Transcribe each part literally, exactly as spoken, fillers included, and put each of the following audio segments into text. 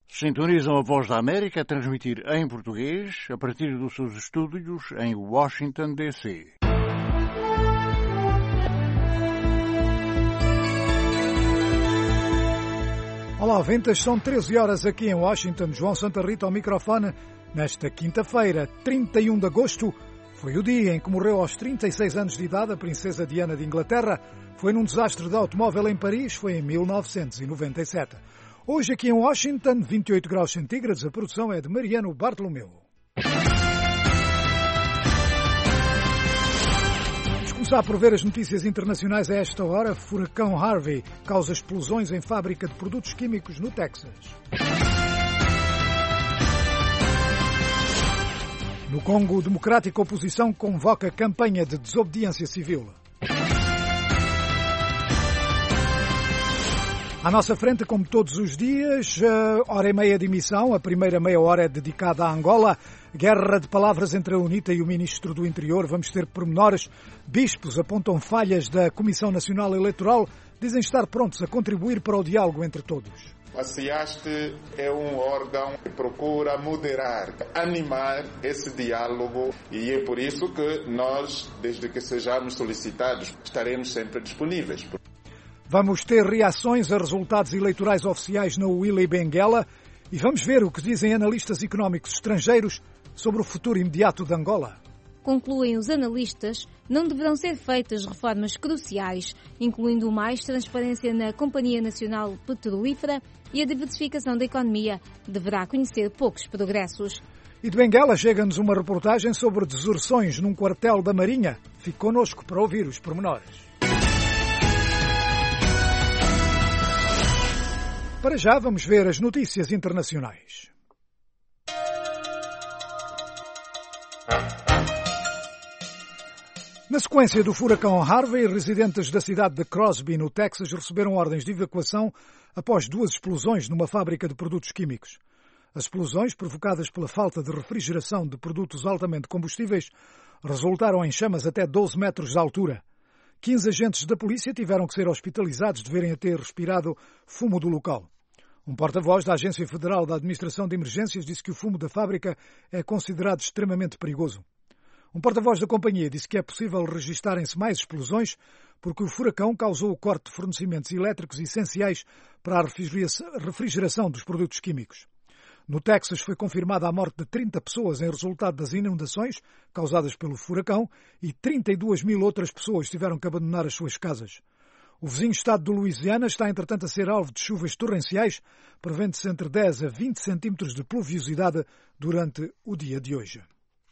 Sintonizam a Voz da América a transmitir em português a partir dos seus estúdios em Washington, D C Olá, ouvintes, são treze horas aqui em Washington. João Santa Rita ao microfone. Nesta quinta-feira, trinta e um de agosto, foi o dia em que morreu aos trinta e seis anos de idade a princesa Diana de Inglaterra. Foi num desastre de automóvel em Paris, foi em mil novecentos e noventa e sete. Hoje aqui em Washington, vinte e oito graus centígrados, a produção é de Mariano Bartolomeu. Vamos começar por ver as notícias internacionais a esta hora. Furacão Harvey causa explosões em fábrica de produtos químicos no Texas. No Congo Democrático, a oposição convoca campanha de desobediência civil. À nossa frente, como todos os dias, hora e meia de emissão. A primeira meia hora é dedicada à Angola. Guerra de palavras entre a UNITA e o Ministro do Interior. Vamos ter pormenores. Bispos apontam falhas da Comissão Nacional Eleitoral. Dizem estar prontos a contribuir para o diálogo entre todos. A CIASTE é um órgão que procura moderar, animar esse diálogo, e é por isso que nós, desde que sejamos solicitados, estaremos sempre disponíveis. Vamos ter reações a resultados eleitorais oficiais na Huila e Benguela e vamos ver o que dizem analistas económicos estrangeiros sobre o futuro imediato de Angola. Concluem os analistas, não deverão ser feitas reformas cruciais, incluindo mais transparência na Companhia Nacional Petrolífera e a diversificação da economia deverá conhecer poucos progressos. E de Benguela chega-nos uma reportagem sobre deserções num quartel da Marinha. Fique connosco para ouvir os pormenores. Para já vamos ver as notícias internacionais. Na sequência do furacão Harvey, residentes da cidade de Crosby, no Texas, receberam ordens de evacuação após duas explosões numa fábrica de produtos químicos. As explosões, provocadas pela falta de refrigeração de produtos altamente combustíveis, resultaram em chamas até doze metros de altura. quinze agentes da polícia tiveram que ser hospitalizados deverem ter respirado fumo do local. Um porta-voz da Agência Federal da Administração de Emergências disse que o fumo da fábrica é considerado extremamente perigoso. Um porta-voz da companhia disse que é possível registarem-se mais explosões porque o furacão causou o corte de fornecimentos elétricos essenciais para a refrigeração dos produtos químicos. No Texas foi confirmada a morte de trinta pessoas em resultado das inundações causadas pelo furacão e trinta e duas mil outras pessoas tiveram que abandonar as suas casas. O vizinho estado do Louisiana está, entretanto, a ser alvo de chuvas torrenciais, prevendo-se entre dez a vinte centímetros de pluviosidade durante o dia de hoje.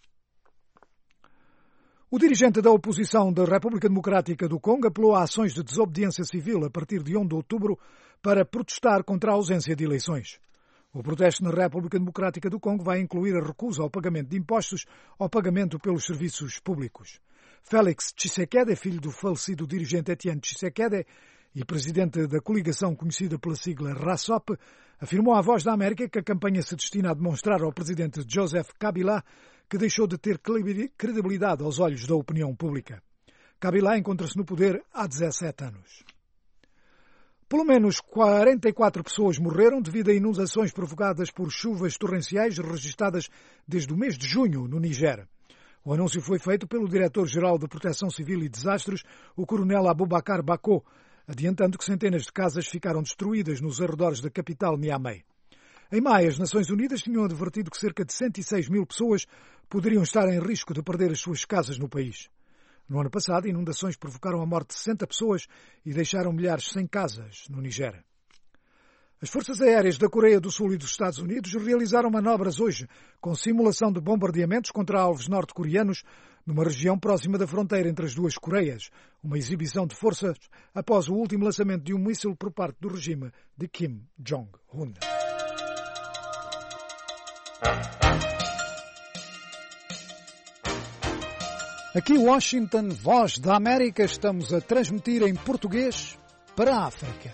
O dirigente da oposição da República Democrática do Congo apelou a ações de desobediência civil a partir de primeiro de outubro para protestar contra a ausência de eleições. O protesto na República Democrática do Congo vai incluir a recusa ao pagamento de impostos ao pagamento pelos serviços públicos. Félix Tshisekedi, filho do falecido dirigente Etienne Tshisekedi e presidente da coligação conhecida pela sigla RASOP, afirmou à Voz da América que a campanha se destina a demonstrar ao presidente Joseph Kabila que deixou de ter credibilidade aos olhos da opinião pública. Kabila encontra-se no poder há dezassete anos. Pelo menos quarenta e quatro pessoas morreram devido a inundações provocadas por chuvas torrenciais registadas desde o mês de junho no Niger. O anúncio foi feito pelo Diretor-Geral de Proteção Civil e Desastres, o Coronel Abubakar Bako, adiantando que centenas de casas ficaram destruídas nos arredores da capital Niamey. Em maio, as Nações Unidas tinham advertido que cerca de cento e seis mil pessoas poderiam estar em risco de perder as suas casas no país. No ano passado, inundações provocaram a morte de sessenta pessoas e deixaram milhares sem casas no Niger. As forças aéreas da Coreia do Sul e dos Estados Unidos realizaram manobras hoje com simulação de bombardeamentos contra alvos norte-coreanos numa região próxima da fronteira entre as duas Coreias, uma exibição de forças após o último lançamento de um míssil por parte do regime de Kim Jong-un. Aqui Washington, Voz da América, estamos a transmitir em português para a África.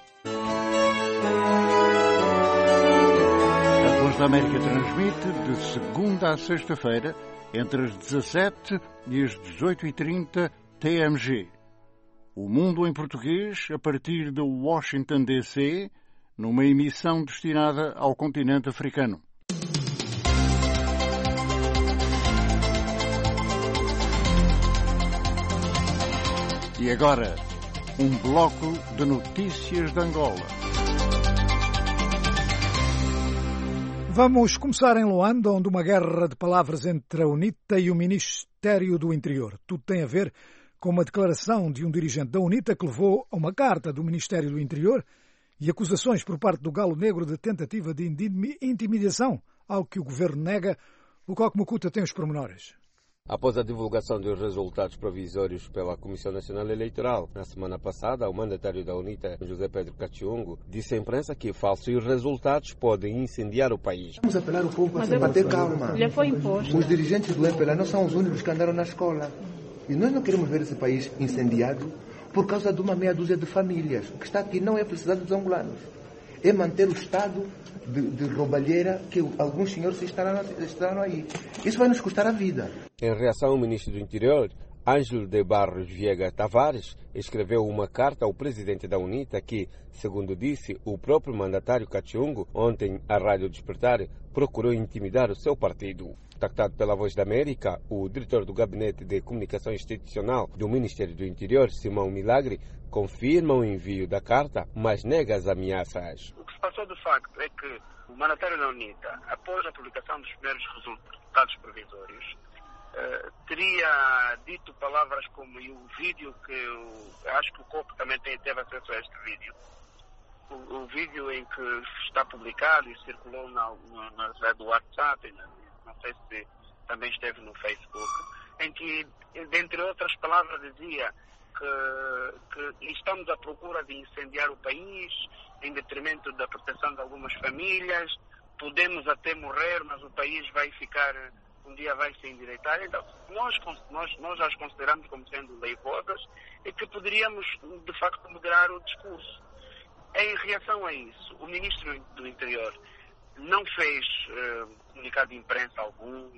A Voz da América transmite de segunda a sexta-feira, entre as dezassete e as dezoito e trinta T M G. O Mundo em Português, a partir de Washington, D C, numa emissão destinada ao continente africano. E agora, um bloco de notícias de Angola. Vamos começar em Luanda, onde uma guerra de palavras entre a UNITA e o Ministério do Interior. Tudo tem a ver com uma declaração de um dirigente da UNITA que levou a uma carta do Ministério do Interior e acusações por parte do Galo Negro de tentativa de intimidação, algo que o governo nega. O Coque Mukuta tem os pormenores. Após a divulgação dos resultados provisórios pela Comissão Nacional Eleitoral, na semana passada, o mandatário da UNITA, José Pedro Kachungu, disse à imprensa que falsos resultados podem incendiar o país. Vamos apelar o povo para ter calma. Já foi imposto. Os dirigentes do M P L A não são os únicos que andaram na escola. E nós não queremos ver esse país incendiado por causa de uma meia dúzia de famílias. O que está aqui não é a felicidade dos angolanos. É manter o estado de, de roubalheira que alguns senhores instalaram aí. Isso vai nos custar a vida. Em reação ao ministro do Interior, Ângelo de Barros Viega Tavares escreveu uma carta ao presidente da UNITA que, segundo disse o próprio mandatário Kachungu, ontem à Rádio Despertar, procurou intimidar o seu partido. Contactado pela Voz da América, o diretor do Gabinete de Comunicação Institucional do Ministério do Interior, Simão Milagre, confirma o envio da carta, mas nega as ameaças. O que se passou de facto é que o mandatário da UNITA, após a publicação dos primeiros resultados provisórios, Uh, teria dito palavras como, e o vídeo que eu acho que o Coque também tem, teve acesso a este vídeo, o, o vídeo em que está publicado e circulou na, na, na rede do WhatsApp, na, não sei se também esteve no Facebook, em que, dentre outras palavras, dizia que, que estamos à procura de incendiar o país em detrimento da proteção de algumas famílias, podemos até morrer, mas o país vai ficar... um dia vai se endireitar. Então, nós, nós, nós as consideramos como sendo leivosas e que poderíamos, de facto, moderar o discurso. Em reação a isso, o Ministro do Interior não fez uh, comunicado de imprensa algum,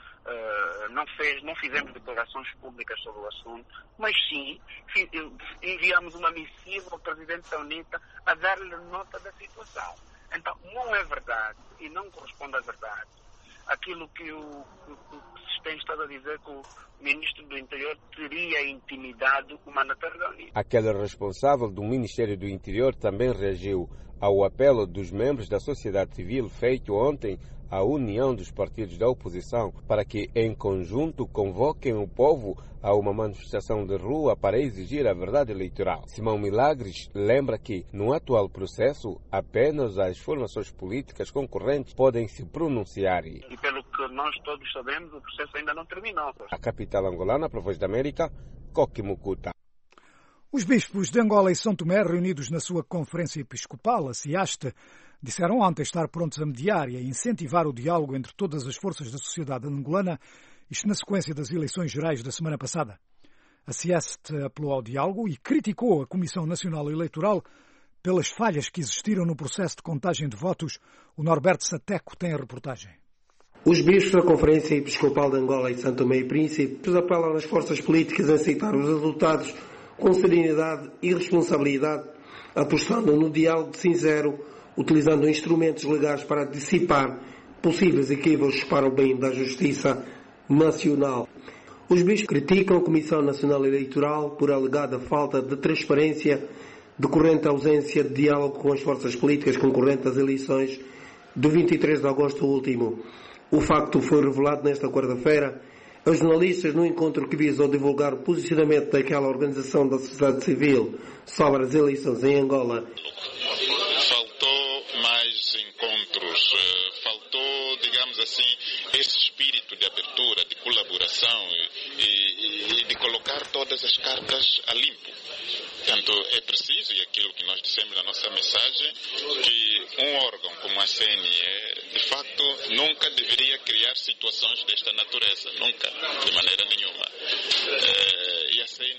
uh, não, fez, não fizemos declarações públicas sobre o assunto, mas sim enviamos uma missiva ao Presidente da UNITA a dar-lhe nota da situação. Então, não é verdade e não corresponde à verdade aquilo que o que se tem estado a dizer que o Ministro do Interior teria intimidado o mandatário da UNITA. Aquele responsável do Ministério do Interior também reagiu ao apelo dos membros da sociedade civil feito ontem à união dos partidos da oposição para que, em conjunto, convoquem o povo a uma manifestação de rua para exigir a verdade eleitoral. Simão Milagres lembra que, no atual processo, apenas as formações políticas concorrentes podem se pronunciar. E pelo que nós todos sabemos, o processo ainda não terminou. A capital angolana, para a Voz da América, Coque Mukuta. Os bispos de Angola e São Tomé, reunidos na sua conferência episcopal, a SIASTE, disseram ontem estar prontos a mediar e a incentivar o diálogo entre todas as forças da sociedade angolana, isto na sequência das eleições gerais da semana passada. A SIASTE apelou ao diálogo e criticou a Comissão Nacional Eleitoral pelas falhas que existiram no processo de contagem de votos. O Norberto Sateco tem a reportagem. Os bispos da Conferência Episcopal de Angola e São Tomé e Príncipe apelam às forças políticas a aceitar os resultados com serenidade e responsabilidade, apostando no diálogo sincero, utilizando instrumentos legais para dissipar possíveis equívocos para o bem da justiça nacional. Os bispos criticam a Comissão Nacional Eleitoral por alegada falta de transparência decorrente à ausência de diálogo com as forças políticas concorrentes às eleições de vinte e três de agosto último. O facto foi revelado nesta quarta-feira aos jornalistas no encontro que visou divulgar o posicionamento daquela organização da sociedade civil sobre as eleições em Angola. Faltou mais encontros, faltou, digamos assim, esse espírito de abertura, de colaboração e, e, e de colocar todas as cartas a limpo. Portanto, é preciso, e aquilo que nós dissemos na nossa mensagem, que um órgão como a C N E, de facto, nunca deveria criar situações desta natureza, nunca, de maneira nenhuma. E a C N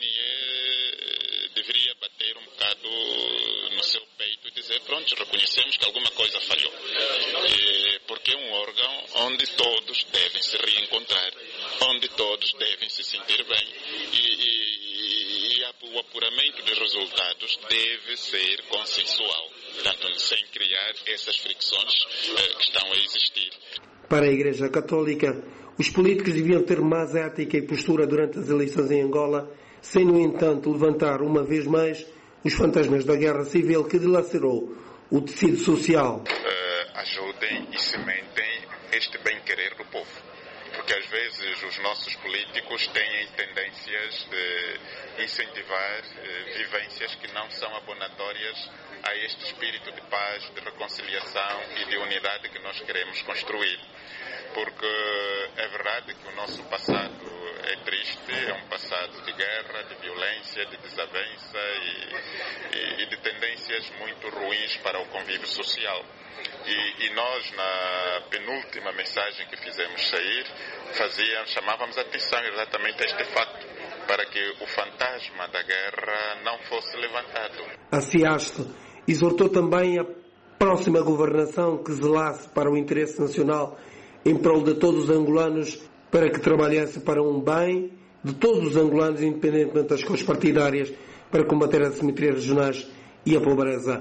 E deveria bater um bocado no seu peito e dizer, pronto, reconhecemos que alguma coisa falhou. Porque é um órgão onde todos devem se reencontrar, onde todos devem se sentir bem. E, e, e o apuramento de resultados deve ser consensual, portanto, sem criar evitar essas fricções eh, que estão a existir. Para a Igreja Católica, os políticos deviam ter mais ética e postura durante as eleições em Angola, sem, no entanto, levantar uma vez mais os fantasmas da guerra civil que dilacerou o tecido social. Uh, ajudem e cimentem este bem-querer do povo. Porque às vezes os nossos políticos têm tendências de incentivar uh, vivências que não são abonatórias a este espírito de paz, de reconciliação e de unidade que nós queremos construir. Porque é verdade que o nosso passado é triste, é um passado de guerra, de violência, de desavença e, e, e de tendências muito ruins para o convívio social. E, e nós, na penúltima mensagem que fizemos sair, fazíamos, chamávamos a atenção exatamente a este facto, para que o fantasma da guerra não fosse levantado. A CIAST exortou também a próxima governação que zelasse para o interesse nacional em prol de todos os angolanos, para que trabalhasse para um bem de todos os angolanos, independentemente das cores partidárias, para combater as assimetrias regionais e a pobreza.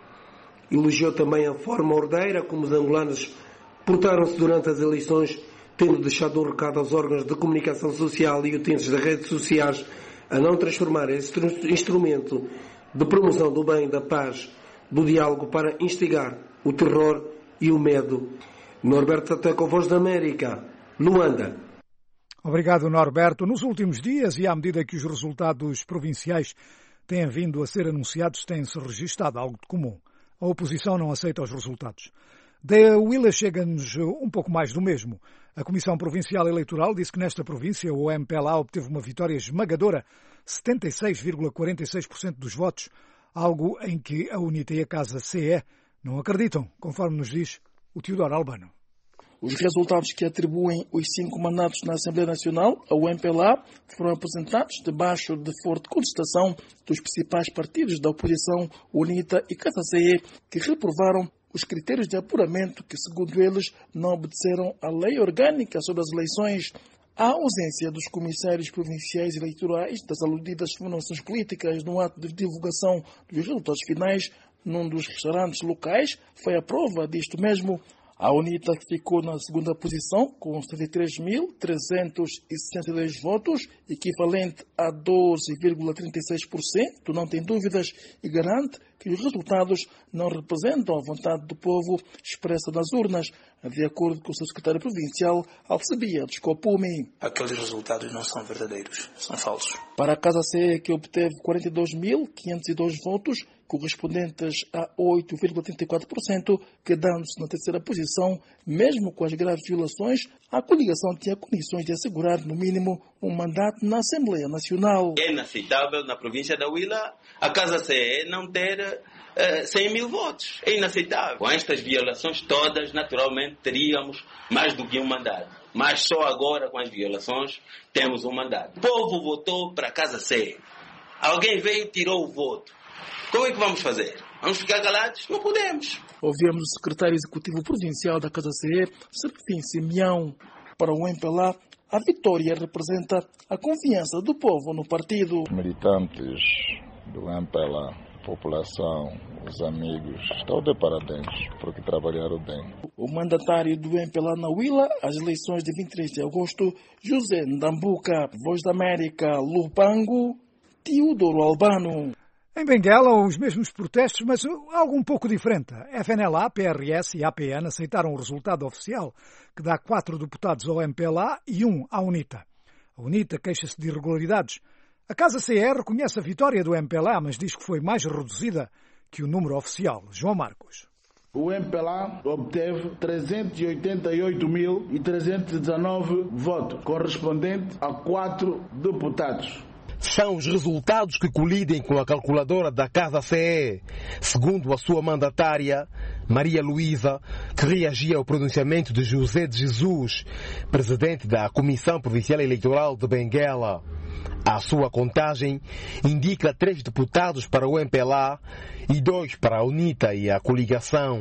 Elogiou também a forma ordeira como os angolanos portaram-se durante as eleições, tendo deixado um recado aos órgãos de comunicação social e utentes das redes sociais a não transformar esse instrumento de promoção do bem, da paz, do diálogo para instigar o terror e o medo. Norberto Tateco, Voz da América, Luanda. Obrigado, Norberto. Nos últimos dias, e à medida que os resultados provinciais têm vindo a ser anunciados, tem-se registado algo de comum. A oposição não aceita os resultados. Da Huila chega-nos um pouco mais do mesmo. A Comissão Provincial Eleitoral disse que nesta província o M P L A obteve uma vitória esmagadora, setenta e seis vírgula quarenta e seis por cento dos votos, algo em que a UNITA e a Casa C E não acreditam, conforme nos diz o Teodoro Albano. Os resultados que atribuem os cinco mandatos na Assembleia Nacional ao M P L A foram apresentados debaixo de forte contestação dos principais partidos da oposição, UNITA e Casa C E, que reprovaram os critérios de apuramento que, segundo eles, não obedeceram à lei orgânica sobre as eleições. A ausência dos comissários provinciais eleitorais das aludidas formações políticas no ato de divulgação dos resultados finais num dos restaurantes locais foi a prova disto mesmo. A UNITA ficou na segunda posição com setenta e três mil trezentos e sessenta e dois votos, equivalente a doze vírgula trinta e seis por cento, não tem dúvidas, e garante que os resultados não representam a vontade do povo expressa nas urnas, de acordo com o seu secretário provincial, Alcebiades Copume. Aqueles resultados não são verdadeiros, são falsos. Para a Casa C E, que obteve quarenta e dois mil quinhentos e dois votos, correspondentes a oito vírgula trinta e quatro por cento, quedando-se na terceira posição, mesmo com as graves violações, a coligação tinha condições de assegurar, no mínimo, um mandato na Assembleia Nacional. É inaceitável, na província da Huila, a Casa C E não ter uh, cem mil votos. É inaceitável. Com estas violações todas, naturalmente, teríamos mais do que um mandato. Mas só agora, com as violações, temos um mandato. O povo votou para a Casa C E. Alguém veio e tirou o voto. Como é que vamos fazer? Vamos ficar calados? Não podemos. Ouvimos o secretário executivo provincial da Casa C E, Serafim Simeão. Para o M P L A, a vitória representa a confiança do povo no partido. Os militantes do M P L A, a população, os amigos, estão de parabéns porque trabalharam bem. O mandatário do M P L A na Huila, às eleições de vinte e três de agosto, José Ndambuka, Voz da América, Lubango, Teodoro Albano. Em Benguela, os mesmos protestos, mas algo um pouco diferente. F N L A, P R S e A P N aceitaram o resultado oficial, que dá quatro deputados ao M P L A e um à UNITA. A UNITA queixa-se de irregularidades. A Casa C E reconhece a vitória do M P L A, mas diz que foi mais reduzida que o número oficial. João Marcos. O M P L A obteve trezentos e oitenta e oito mil trezentos e dezanove votos, correspondente a quatro deputados. São os resultados que colidem com a calculadora da Casa C E, segundo a sua mandatária, Maria Luísa, que reagia ao pronunciamento de José de Jesus, presidente da Comissão Provincial Eleitoral de Benguela. A sua contagem indica três deputados para o M P L A e dois para a UNITA e a coligação.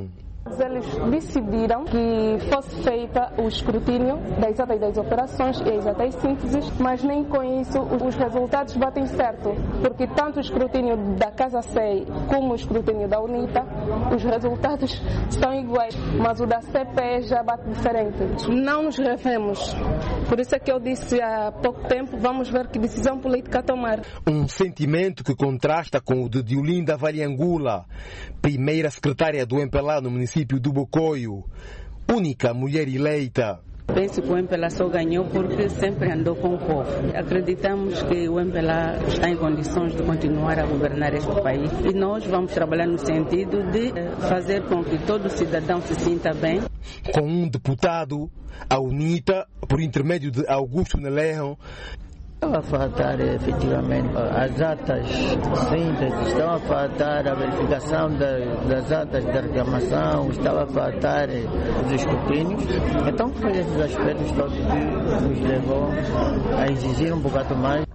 Eles decidiram que fosse feita o escrutínio das atas das operações e as atas sínteses, mas nem com isso os resultados batem certo, porque tanto o escrutínio da Casa C E I como o escrutínio da UNITA, os resultados são iguais, mas o da C P E já bate diferente. Não nos revemos. Por isso é que eu disse há pouco tempo, vamos ver que decisão política tomar. Um sentimento que contrasta com o de Diolinda Valiangula, primeira secretária do M P L A no município do Bocoio, única mulher eleita. Penso que o M P L A só ganhou porque sempre andou com o povo. Acreditamos que o M P L A está em condições de continuar a governar este país e nós vamos trabalhar no sentido de fazer com que todo cidadão se sinta bem. Com um deputado, a UNITA, por intermédio de Augusto Nelerro, estão a faltar efetivamente as atas síntese, estão a faltar a verificação das, das atas de reclamação, estão a faltar os escrutínios. Então foi esses aspectos todos que nos levou a exigir um bocado mais.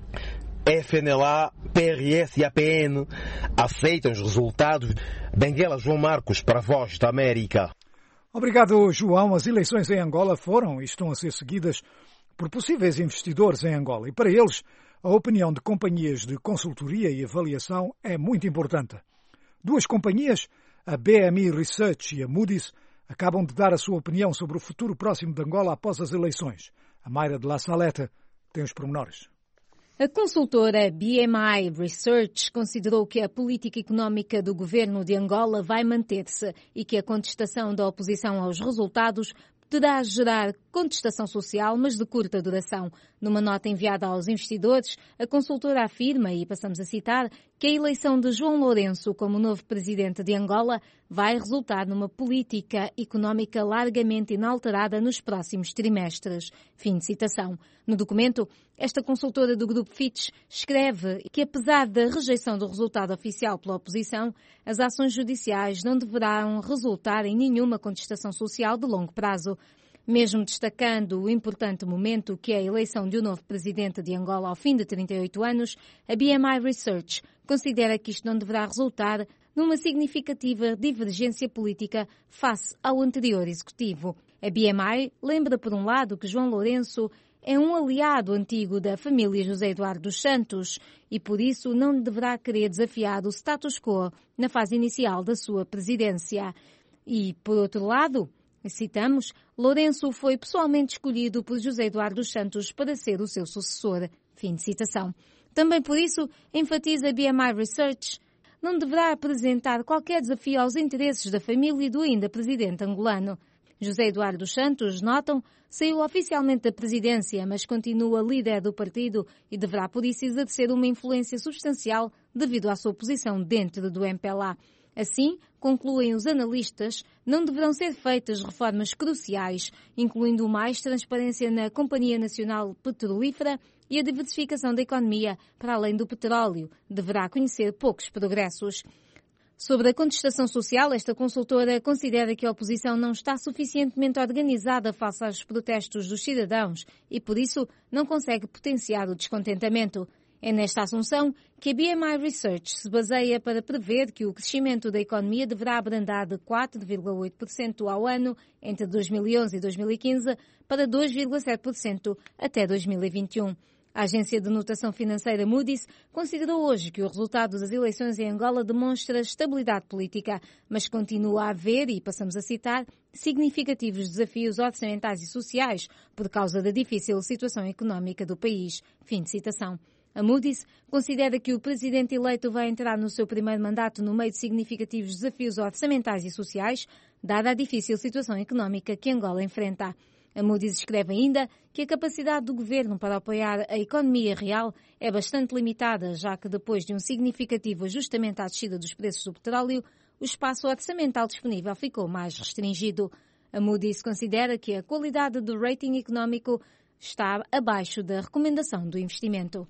F N L A, P R S e A P N aceitam os resultados. Benguela João Marcos para a Voz da América. Obrigado, João. As eleições em Angola foram e estão a ser seguidas por possíveis investidores em Angola. E para eles, a opinião de companhias de consultoria e avaliação é muito importante. Duas companhias, a B M I Research e a Moody's, acabam de dar a sua opinião sobre o futuro próximo de Angola após as eleições. A Mayra de La Saleta tem os pormenores. A consultora B M I Research considerou que a política económica do governo de Angola vai manter-se e que a contestação da oposição aos resultados poderá gerar contestação social, mas de curta duração. Numa nota enviada aos investidores, a consultora afirma, e passamos a citar, que a eleição de João Lourenço como novo presidente de Angola vai resultar numa política económica largamente inalterada nos próximos trimestres. Fim de citação. No documento, esta consultora do grupo Fitch escreve que, apesar da rejeição do resultado oficial pela oposição, as ações judiciais não deverão resultar em nenhuma contestação social de longo prazo. Mesmo destacando o importante momento que é a eleição de um novo presidente de Angola ao fim de trinta e oito anos, a B M I Research considera que isto não deverá resultar numa significativa divergência política face ao anterior executivo. A B M I lembra, por um lado, que João Lourenço é um aliado antigo da família José Eduardo dos Santos e, por isso, não deverá querer desafiar o status quo na fase inicial da sua presidência. E, por outro lado, citamos, Lourenço foi pessoalmente escolhido por José Eduardo dos Santos para ser o seu sucessor. Fim de citação. Também por isso, enfatiza a B M I Research, não deverá apresentar qualquer desafio aos interesses da família e do ainda presidente angolano. José Eduardo dos Santos, notam, saiu oficialmente da presidência, mas continua líder do partido e deverá por isso exercer uma influência substancial devido à sua posição dentro do M P L A. Assim, concluem os analistas, não deverão ser feitas reformas cruciais, incluindo mais transparência na Companhia Nacional Petrolífera e a diversificação da economia, para além do petróleo. Deverá conhecer poucos progressos. Sobre a contestação social, esta consultora considera que a oposição não está suficientemente organizada face aos protestos dos cidadãos e, por isso, não consegue potenciar o descontentamento. É nesta assunção que a B M I Research se baseia para prever que o crescimento da economia deverá abrandar de quatro vírgula oito por cento ao ano entre dois mil e onze e dois mil e quinze para dois vírgula sete por cento até dois mil e vinte e um. A agência de notação financeira Moody's considerou hoje que o resultado das eleições em Angola demonstra estabilidade política, mas continua a haver, e passamos a citar, significativos desafios orçamentais e sociais por causa da difícil situação económica do país. Fim de citação. A Moody's considera que o presidente eleito vai entrar no seu primeiro mandato no meio de significativos desafios orçamentais e sociais, dada a difícil situação económica que Angola enfrenta. A Moody's escreve ainda que a capacidade do governo para apoiar a economia real é bastante limitada, já que depois de um significativo ajustamento à descida dos preços do petróleo, o espaço orçamental disponível ficou mais restringido. A Moody's considera que a qualidade do rating económico está abaixo da recomendação do investimento.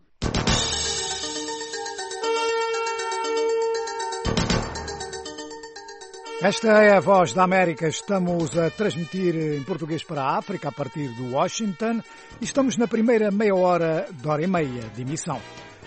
Esta é a Voz da América. Estamos a transmitir em português para a África a partir de Washington e estamos na primeira meia hora, de hora e meia de emissão.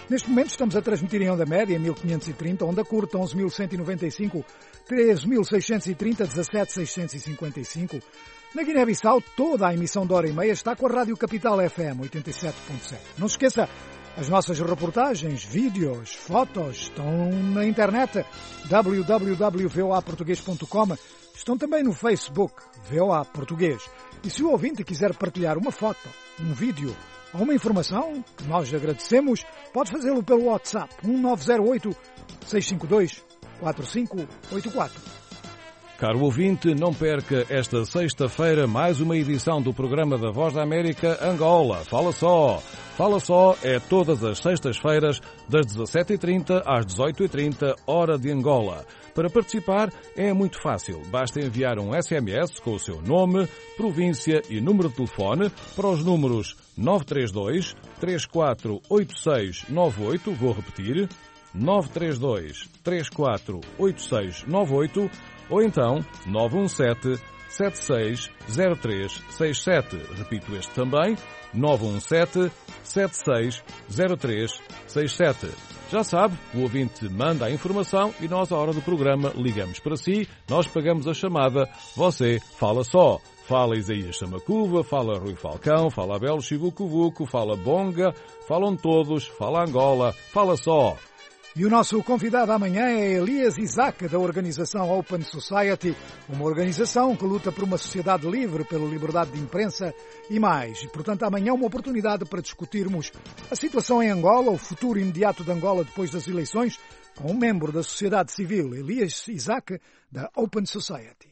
Neste momento estamos a transmitir em onda média mil quinhentos e trinta, onda curta onze mil cento e noventa e cinco, treze mil seiscentos e trinta, dezassete mil seiscentos e cinquenta e cinco. Na Guiné-Bissau, toda a emissão de hora e meia está com a Rádio Capital F M oitenta e sete ponto sete. Não se esqueça, as nossas reportagens, vídeos, fotos estão na internet w w w ponto v o a português ponto com. Estão também no Facebook V O A Português. E se o ouvinte quiser partilhar uma foto, um vídeo ou uma informação, que nós agradecemos, pode fazê-lo pelo WhatsApp um nove zero oito, seis cinco dois, quatro cinco oito quatro. Caro ouvinte, não perca esta sexta-feira mais uma edição do programa da Voz da América Angola. Fala só! Fala só é todas as sextas-feiras, das dezassete e trinta às dezoito e trinta, hora de Angola. Para participar é muito fácil. Basta enviar um S M S com o seu nome, província e número de telefone para os números nove três dois, três quatro oito seis nove oito, vou repetir, nove três dois, três quatro oito seis nove oito, ou então nove um sete, sete seis zero três seis sete. Repito este também, nove um sete, sete seis zero três seis sete. Já sabe, o ouvinte manda a informação e nós, à hora do programa, ligamos para si, nós pagamos a chamada, você fala só. Fala Isaías Samacuva, fala Rui Falcão, fala Abel Chivucovuco, fala Bonga, falam todos, fala Angola, fala só. E o nosso convidado amanhã é Elias Isaac, da organização Open Society, uma organização que luta por uma sociedade livre, pela liberdade de imprensa e mais. E, portanto, amanhã uma oportunidade para discutirmos a situação em Angola, o futuro imediato de Angola depois das eleições, com um membro da sociedade civil, Elias Isaac, da Open Society.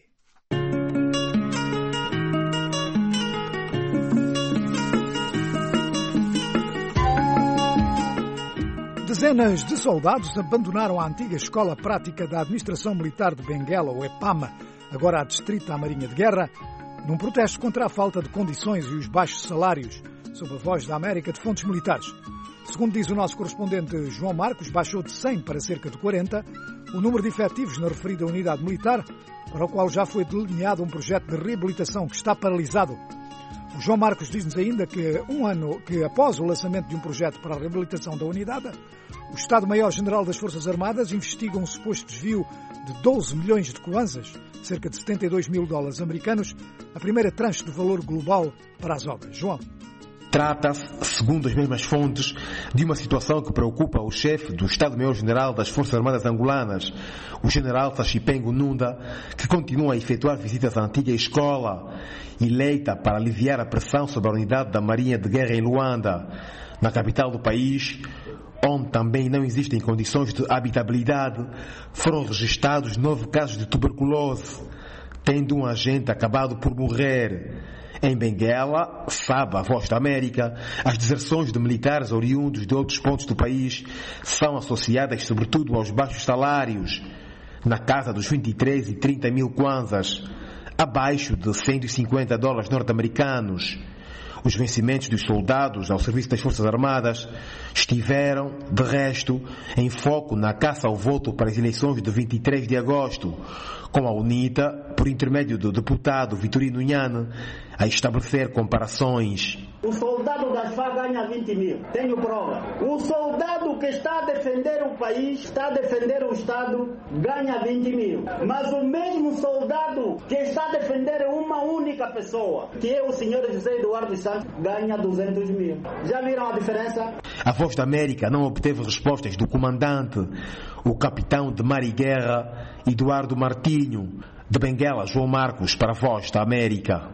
Dezenas de soldados abandonaram a antiga Escola Prática da Administração Militar de Benguela, ou EPAMA, agora adstrita à Marinha de Guerra, num protesto contra a falta de condições e os baixos salários, sob a Voz da América de fontes militares. Segundo diz o nosso correspondente João Marcos, baixou de cem para cerca de quarenta o número de efetivos na referida unidade militar, para o qual já foi delineado um projeto de reabilitação que está paralisado. O João Marcos diz-nos ainda que, um ano que após o lançamento de um projeto para a reabilitação da unidade, o Estado-Maior-General das Forças Armadas investiga um suposto desvio de doze milhões de kwanzas, cerca de setenta e dois mil dólares americanos, a primeira tranche do valor global para as obras. João. Trata-se, segundo as mesmas fontes, de uma situação que preocupa o chefe do Estado-Maior-General das Forças Armadas angolanas, o general Sachipengo Nunda, que continua a efetuar visitas à antiga escola, eleita para aliviar a pressão sobre a unidade da Marinha de Guerra em Luanda, na capital do país, onde também não existem condições de habitabilidade. Foram registrados nove casos de tuberculose, tendo um agente acabado por morrer. Em Benguela, sabe a Voz da América, as deserções de militares oriundos de outros pontos do país são associadas sobretudo aos baixos salários, na casa dos vinte e três e trinta mil kwanzas, abaixo de cento e cinquenta dólares norte-americanos. Os vencimentos dos soldados ao serviço das Forças Armadas estiveram, de resto, em foco na caça ao voto para as eleições de vinte e três de agosto, com a UNITA, por intermédio do deputado Vitorino Nhane, a estabelecer comparações. O soldado das F A R ganha vinte mil, tenho prova. O soldado que está a defender o país, está a defender o Estado, ganha vinte mil. Mas o mesmo soldado que está a defender uma única pessoa, que é o senhor José Eduardo Santos, ganha duzentos mil. Já viram a diferença? A Voz da América não obteve respostas do comandante, o capitão de mar e guerra, Eduardo Martinho, de Benguela, João Marcos, para a Voz da América.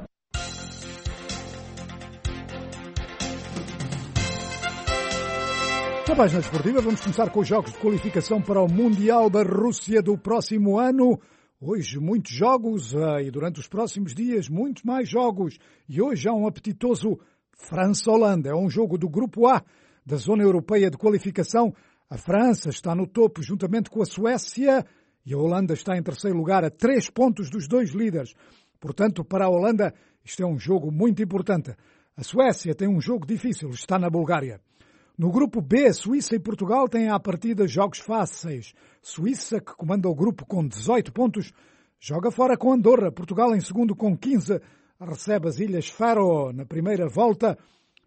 Na página desportiva vamos começar com os jogos de qualificação para o Mundial da Rússia do próximo ano. Hoje muitos jogos e durante os próximos dias muitos mais jogos. E hoje há um apetitoso França-Holanda. É um jogo do Grupo A da Zona Europeia de Qualificação. A França está no topo juntamente com a Suécia e a Holanda está em terceiro lugar a três pontos dos dois líderes. Portanto, para a Holanda isto é um jogo muito importante. A Suécia tem um jogo difícil, está na Bulgária. No grupo B, Suíça e Portugal têm à partida jogos fáceis. Suíça, que comanda o grupo com dezoito pontos, joga fora com Andorra. Portugal, em segundo com quinze, recebe as Ilhas Faroe na primeira volta.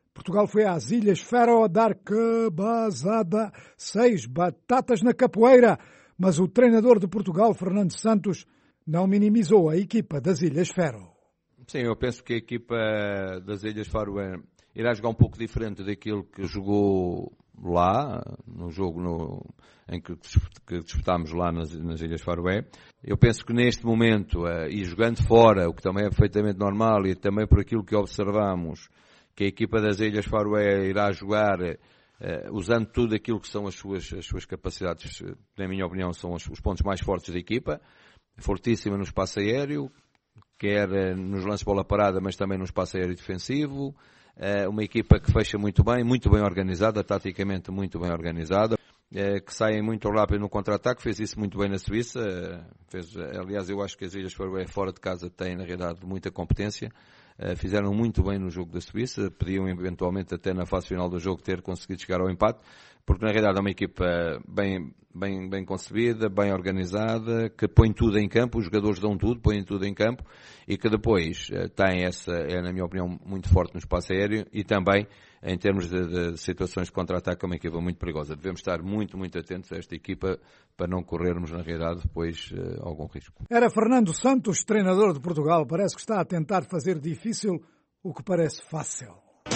Portugal foi às Ilhas Faroe dar cabazada, seis batatas na capoeira, mas o treinador de Portugal, Fernando Santos, não minimizou a equipa das Ilhas Faroe. Sim, eu penso que a equipa das Ilhas Faroe irá jogar um pouco diferente daquilo que jogou lá, no jogo no, em que, que disputámos lá nas, nas Ilhas Faroe. Eu penso que neste momento, uh, e jogando fora, o que também é perfeitamente normal, e também por aquilo que observamos, que a equipa das Ilhas Faroe irá jogar uh, usando tudo aquilo que são as suas, as suas capacidades, na minha opinião, são os, os pontos mais fortes da equipa, fortíssima no espaço aéreo, quer uh, nos lances de bola parada, mas também no espaço aéreo defensivo. Uh, uma equipa que fecha muito bem, muito bem organizada, taticamente muito bem organizada, uh, que sai muito rápido no contra-ataque, fez isso muito bem na Suíça. Uh, fez, aliás, eu acho que as Ilhas Faroe fora de casa têm, na realidade, muita competência. Uh, fizeram muito bem no jogo da Suíça, podiam eventualmente até na fase final do jogo ter conseguido chegar ao empate, porque na realidade é uma equipa bem, bem, bem concebida, bem organizada, que põe tudo em campo, os jogadores dão tudo, põem tudo em campo, e que depois uh, tem essa, é na minha opinião, muito forte no espaço aéreo, e também em termos de, de situações de contra-ataque é uma equipa muito perigosa. Devemos estar muito, muito atentos a esta equipa para não corrermos na realidade depois uh, algum risco. Era Fernando Santos, treinador de Portugal, parece que está a tentar fazer difícil o que parece fácil.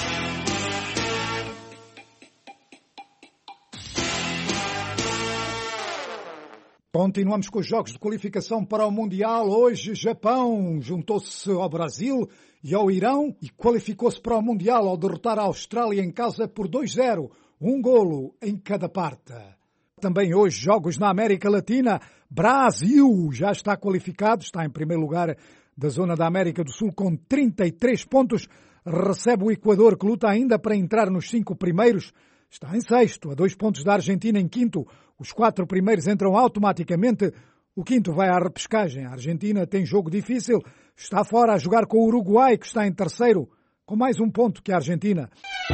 Continuamos com os jogos de qualificação para o Mundial. Hoje, Japão juntou-se ao Brasil e ao Irão e qualificou-se para o Mundial ao derrotar a Austrália em casa por dois a zero, um golo em cada parte. Também hoje, jogos na América Latina. Brasil já está qualificado, está em primeiro lugar da zona da América do Sul com trinta e três pontos. Recebe o Equador, que luta ainda para entrar nos cinco primeiros. Está em sexto, a dois pontos da Argentina em quinto. Os quatro primeiros entram automaticamente. O quinto vai à repescagem. A Argentina tem jogo difícil. Está fora a jogar com o Uruguai, que está em terceiro, com mais um ponto que a Argentina.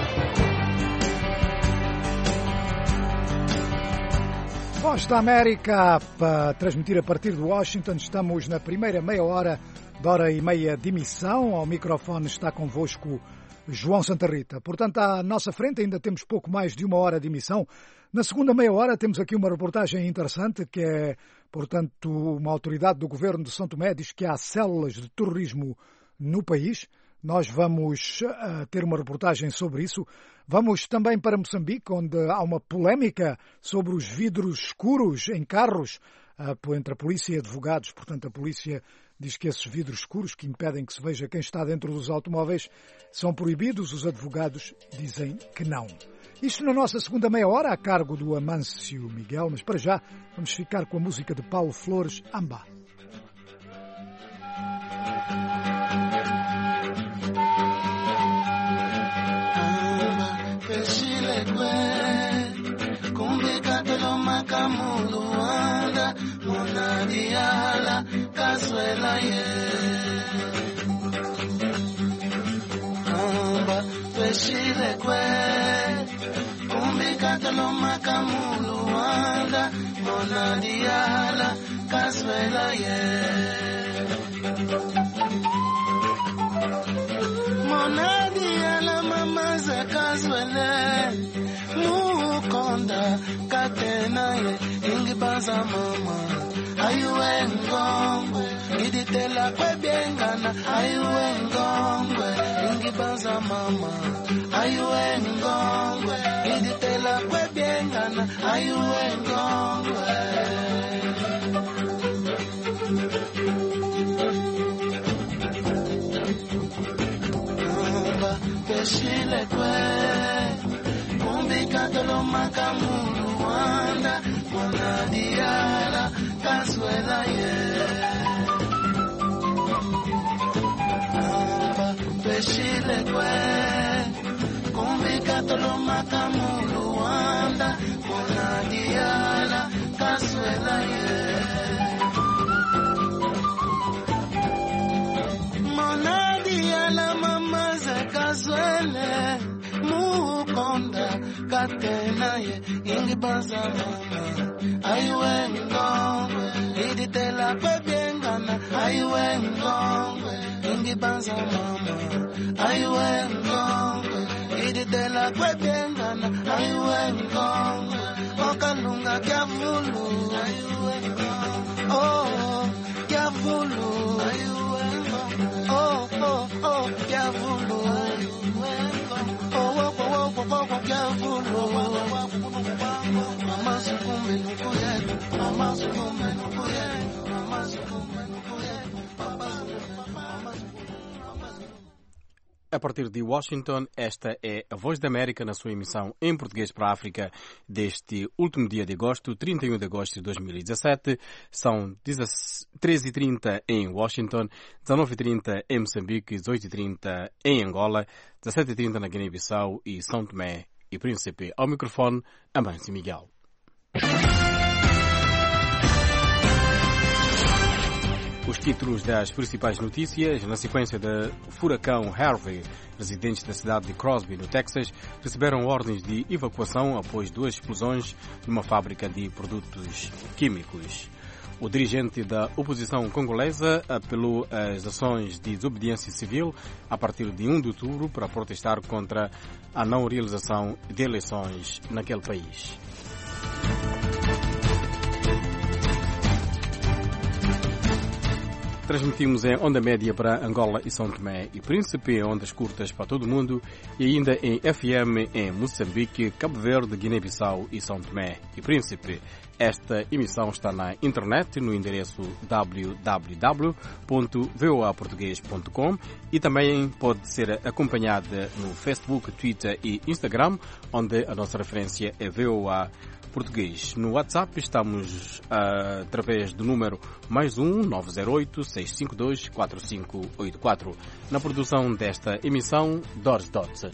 Voz da América, para transmitir a partir de Washington. Estamos na primeira meia hora, de hora e meia de emissão. Ao microfone está convosco João Santa Rita. Portanto, à nossa frente ainda temos pouco mais de uma hora de emissão. Na segunda meia hora temos aqui uma reportagem interessante que é, portanto, uma autoridade do governo de São Tomé diz que há células de terrorismo no país. Nós vamos uh, ter uma reportagem sobre isso. Vamos também para Moçambique, onde há uma polémica sobre os vidros escuros em carros uh, entre a polícia e advogados. Portanto, a polícia diz que esses vidros escuros que impedem que se veja quem está dentro dos automóveis são proibidos. Os advogados dizem que não. Isto na nossa segunda meia hora, a cargo do Amâncio Miguel, mas para já vamos ficar com a música de Paulo Flores, Amba. Lo makamulu anda monadiala kasvela ye monadiala mamaza kasvele mukonda katena ye ingibaza mama ayuwe ngongwe iditela kwebyengana ayuwe ngongwe ingibaza mama ayuwe ngongwe iditela kwebyengana ayuwe ngongwe amba peshile kwe kumbika tolo makamulu wanda monadiala kaswela ye amba peshile kwe kumbika tolo makamulu wanda monadiala kaswela ye monadiala mamaza kaswele mukonda katena ye ingibaza mama ayuwe ngongwe iditela kwebyengana ayuwe ngongwe ingibaza mama ayuwe ngongwe Kiri de la Guebiengana, I went gone. Okalunga Kiavulu, I went gone. Oh, Kiavulu, I went gone. Oh, oh, oh, Kiavulu, I went gone. Oh, oh, oh, oh, oh, oh, Kiavulu. Mama Sukume Nukuye, Mama Sukume Nukuye, Mama Sukume Nukuye, Mama Sukume. A partir de Washington, esta é a Voz da América na sua emissão em português para a África deste último dia de agosto, trinta e um de agosto de dois mil e dezassete. São treze e trinta em Washington, dezenove e trinta em Moçambique, dezoito e trinta em Angola, dezassete e trinta na Guiné-Bissau e São Tomé e Príncipe. Ao microfone, Amâncio Miguel. Os títulos das principais notícias. Na sequência do furacão Harvey, residentes da cidade de Crosby, no Texas, receberam ordens de evacuação após duas explosões numa fábrica de produtos químicos. O dirigente da oposição congolesa apelou às ações de desobediência civil a partir de um de outubro para protestar contra a não realização de eleições naquele país. Transmitimos em onda média para Angola e São Tomé e Príncipe, em ondas curtas para todo o mundo e ainda em F M em Moçambique, Cabo Verde, Guiné-Bissau e São Tomé e Príncipe. Esta emissão está na internet no endereço w w w ponto v o a português ponto com e também pode ser acompanhada no Facebook, Twitter e Instagram, onde a nossa referência é V O A Português. No WhatsApp estamos uh, através do número mais um nove zero oito, seis cinco dois, quatro cinco oito quatro. Na produção desta emissão, Doris Dodson.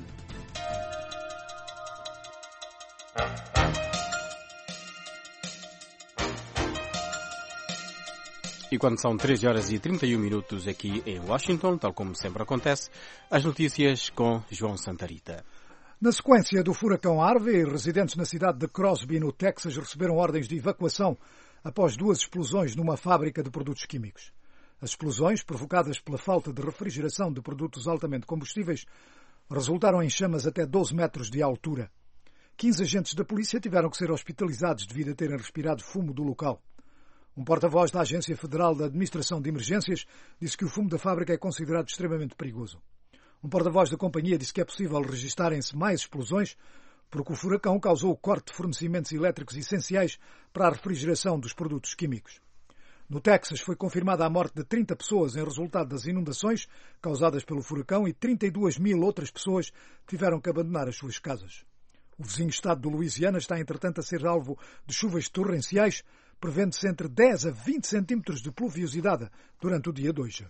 E quando são treze horas e trinta e um minutos aqui em Washington, tal como sempre acontece, as notícias com João Santarita. Na sequência do furacão Harvey, residentes na cidade de Crosby, no Texas, receberam ordens de evacuação após duas explosões numa fábrica de produtos químicos. As explosões, provocadas pela falta de refrigeração de produtos altamente combustíveis, resultaram em chamas até doze metros de altura. quinze agentes da polícia tiveram que ser hospitalizados devido a terem respirado fumo do local. Um porta-voz da Agência Federal de Administração de Emergências disse que o fumo da fábrica é considerado extremamente perigoso. Um porta-voz da companhia disse que é possível registarem-se mais explosões porque o furacão causou o corte de fornecimentos elétricos essenciais para a refrigeração dos produtos químicos. No Texas foi confirmada a morte de trinta pessoas em resultado das inundações causadas pelo furacão e trinta e duas mil outras pessoas tiveram que abandonar as suas casas. O vizinho estado do Louisiana está, entretanto, a ser alvo de chuvas torrenciais, prevendo-se entre dez a vinte centímetros de pluviosidade durante o dia de hoje.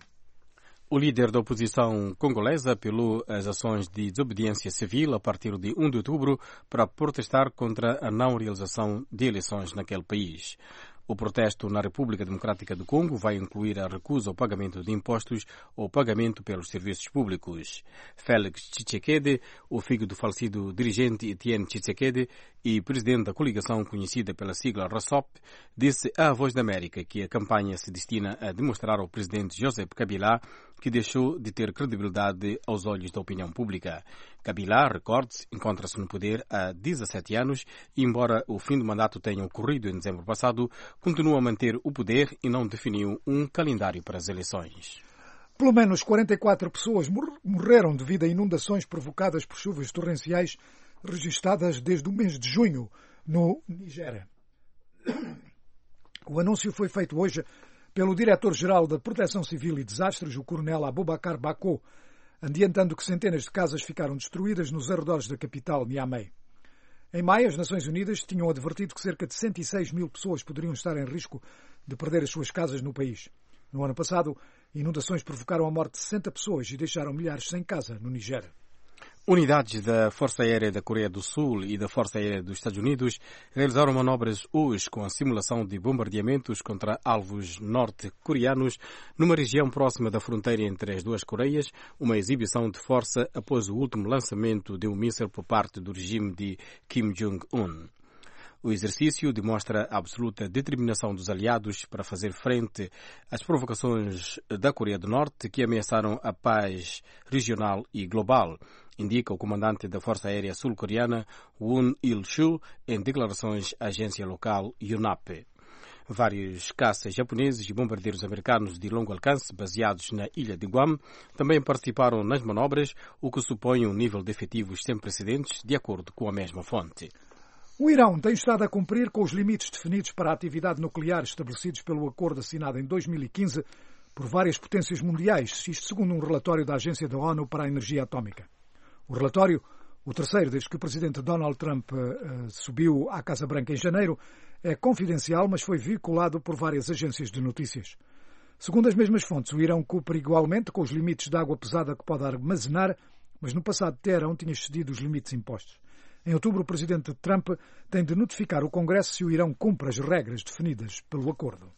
O líder da oposição congolesa apelou às ações de desobediência civil a partir de um de outubro para protestar contra a não realização de eleições naquele país. O protesto na República Democrática do Congo vai incluir a recusa ao pagamento de impostos ou pagamento pelos serviços públicos. Félix Tshisekedi, o filho do falecido dirigente Etienne Tshisekedi e presidente da coligação conhecida pela sigla R A S O P, disse à Voz da América que a campanha se destina a demonstrar ao presidente Joseph Kabila que deixou de ter credibilidade aos olhos da opinião pública. Kabila, recorde-se, encontra-se no poder há dezassete anos e, embora o fim do mandato tenha ocorrido em dezembro passado, continua a manter o poder e não definiu um calendário para as eleições. Pelo menos quarenta e quatro pessoas morreram devido a inundações provocadas por chuvas torrenciais registadas desde o mês de junho no Nigéria. O anúncio foi feito hoje pelo Diretor-Geral da Proteção Civil e Desastres, o Coronel Abubakar Bako, adiantando que centenas de casas ficaram destruídas nos arredores da capital, Niamey. Em maio, as Nações Unidas tinham advertido que cerca de cento e seis mil pessoas poderiam estar em risco de perder as suas casas no país. No ano passado, inundações provocaram a morte de sessenta pessoas e deixaram milhares sem casa no Nigéria. Unidades da Força Aérea da Coreia do Sul e da Força Aérea dos Estados Unidos realizaram manobras hoje com a simulação de bombardeamentos contra alvos norte-coreanos numa região próxima da fronteira entre as duas Coreias, uma exibição de força após o último lançamento de um míssil por parte do regime de Kim Jong-un. O exercício demonstra a absoluta determinação dos aliados para fazer frente às provocações da Coreia do Norte que ameaçaram a paz regional e global. indica o comandante da Força Aérea Sul-Coreana Woon Il-chul em declarações à agência local UNAP. Vários caças japoneses e bombardeiros americanos de longo alcance baseados na ilha de Guam também participaram nas manobras, o que supõe um nível de efetivos sem precedentes, de acordo com a mesma fonte. O Irão tem estado a cumprir com os limites definidos para a atividade nuclear estabelecidos pelo acordo assinado em dois mil e quinze por várias potências mundiais, isto segundo um relatório da Agência da ONU para a Energia Atómica. O relatório, o terceiro desde que o presidente Donald Trump uh, subiu à Casa Branca em janeiro, é confidencial, mas foi vinculado por várias agências de notícias. Segundo as mesmas fontes, o Irão cumpre igualmente com os limites de água pesada que pode armazenar, mas no passado Teherão tinha excedido os limites impostos. Em outubro, o presidente Trump tem de notificar o Congresso se o Irão cumpre as regras definidas pelo acordo.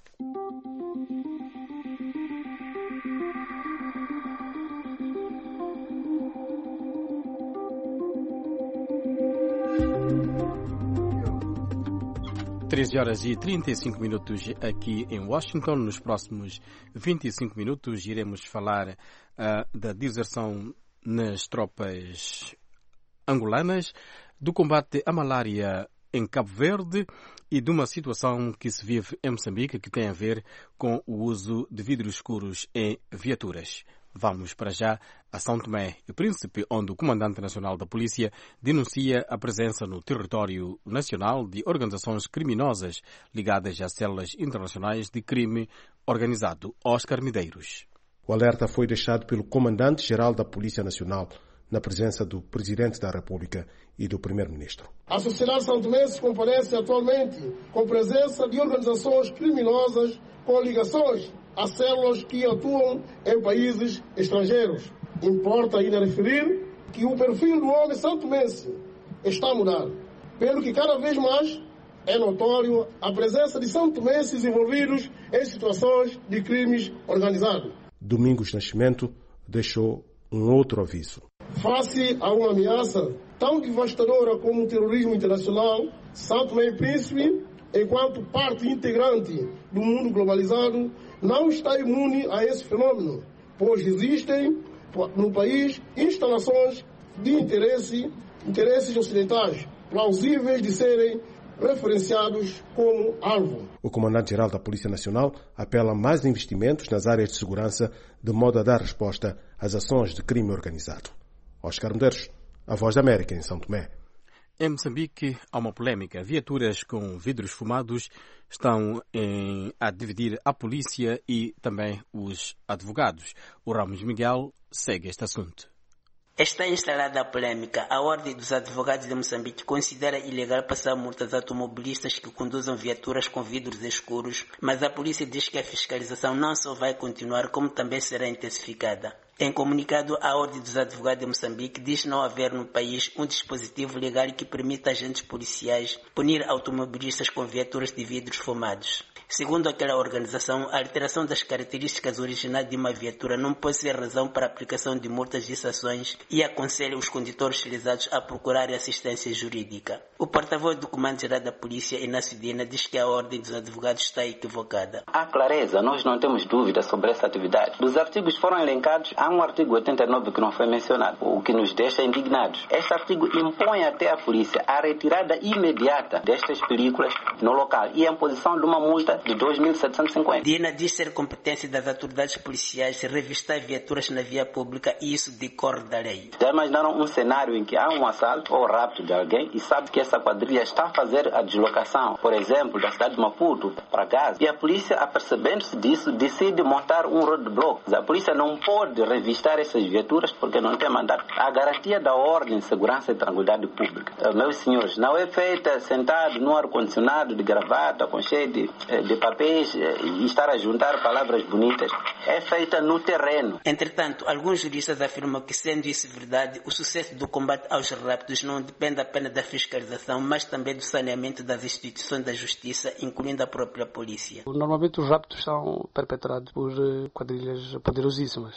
treze horas e trinta e cinco minutos aqui em Washington. Nos próximos vinte e cinco minutos iremos falar uh, da deserção nas tropas angolanas, do combate à malária em Cabo Verde e de uma situação que se vive em Moçambique que tem a ver com o uso de vidros escuros em viaturas. Vamos para já a São Tomé e Príncipe, onde o Comandante Nacional da Polícia denuncia a presença no território nacional de organizações criminosas ligadas às células internacionais de crime organizado. Oscar Medeiros. O alerta foi deixado pelo Comandante-Geral da Polícia Nacional, na presença do Presidente da República e do Primeiro-Ministro. A sociedade santomense comparece atualmente com presença de organizações criminosas com ligações a células que atuam em países estrangeiros. Importa ainda referir que o perfil do homem santomense está a mudar, pelo que cada vez mais é notório a presença de santomenses envolvidos em situações de crimes organizados. Domingos Nascimento deixou um outro aviso. Face a uma ameaça tão devastadora como o terrorismo internacional, São Tomé e Príncipe, enquanto parte integrante do mundo globalizado, não está imune a esse fenômeno, pois existem no país instalações de interesse, interesses ocidentais plausíveis de serem referenciados como alvo. O Comandante-Geral da Polícia Nacional apela a mais investimentos nas áreas de segurança, de modo a dar resposta às ações de crime organizado. Oscar Medeiros, a Voz da América, em São Tomé. Em Moçambique, há uma polémica. Viaturas com vidros fumados estão em, a dividir a polícia e também os advogados. O Ramos Miguel segue este assunto. Está instalada a polêmica. A Ordem dos Advogados de Moçambique considera ilegal passar multas a automobilistas que conduzam viaturas com vidros escuros, mas a polícia diz que a fiscalização não só vai continuar, como também será intensificada. Em comunicado, a Ordem dos Advogados de Moçambique diz não haver no país um dispositivo legal que permita agentes policiais punir automobilistas com viaturas de vidros fumados. Segundo aquela organização, a alteração das características originais de uma viatura não pode ser razão para a aplicação de multas e sanções e aconselha os condutores lesados a procurarem assistência jurídica. O porta-voz do Comando-Geral da Polícia, Inácio Dina, diz que a Ordem dos Advogados está equivocada. Há clareza, nós não temos dúvida sobre essa atividade. Dos artigos foram elencados, há um artigo oitenta e nove que não foi mencionado, o que nos deixa indignados. Este artigo impõe até à polícia a retirada imediata destas películas no local e a imposição de uma multa de dois mil setecentos e cinquenta. Dina diz ser competência das autoridades policiais revistar viaturas na via pública e isso decorre da lei. Já imaginaram um cenário em que há um assalto ou rapto de alguém e sabe que essa quadrilha está a fazer a deslocação, por exemplo, da cidade de Maputo para Gaza, e a polícia, apercebendo-se disso, decide montar um roadblock. A polícia não pode revistar essas viaturas porque não tem mandato. A garantia da ordem, segurança e tranquilidade pública. Meus senhores, não é feita sentado no ar-condicionado de gravata, com cheio de, de papéis e estar a juntar palavras bonitas. É feita no terreno. Entretanto, alguns juristas afirmam que, sendo isso verdade, o sucesso do combate aos raptos não depende apenas da fiscalização, mas também do saneamento das instituições da justiça, incluindo a própria polícia. Normalmente os raptos são perpetrados por quadrilhas poderosíssimas e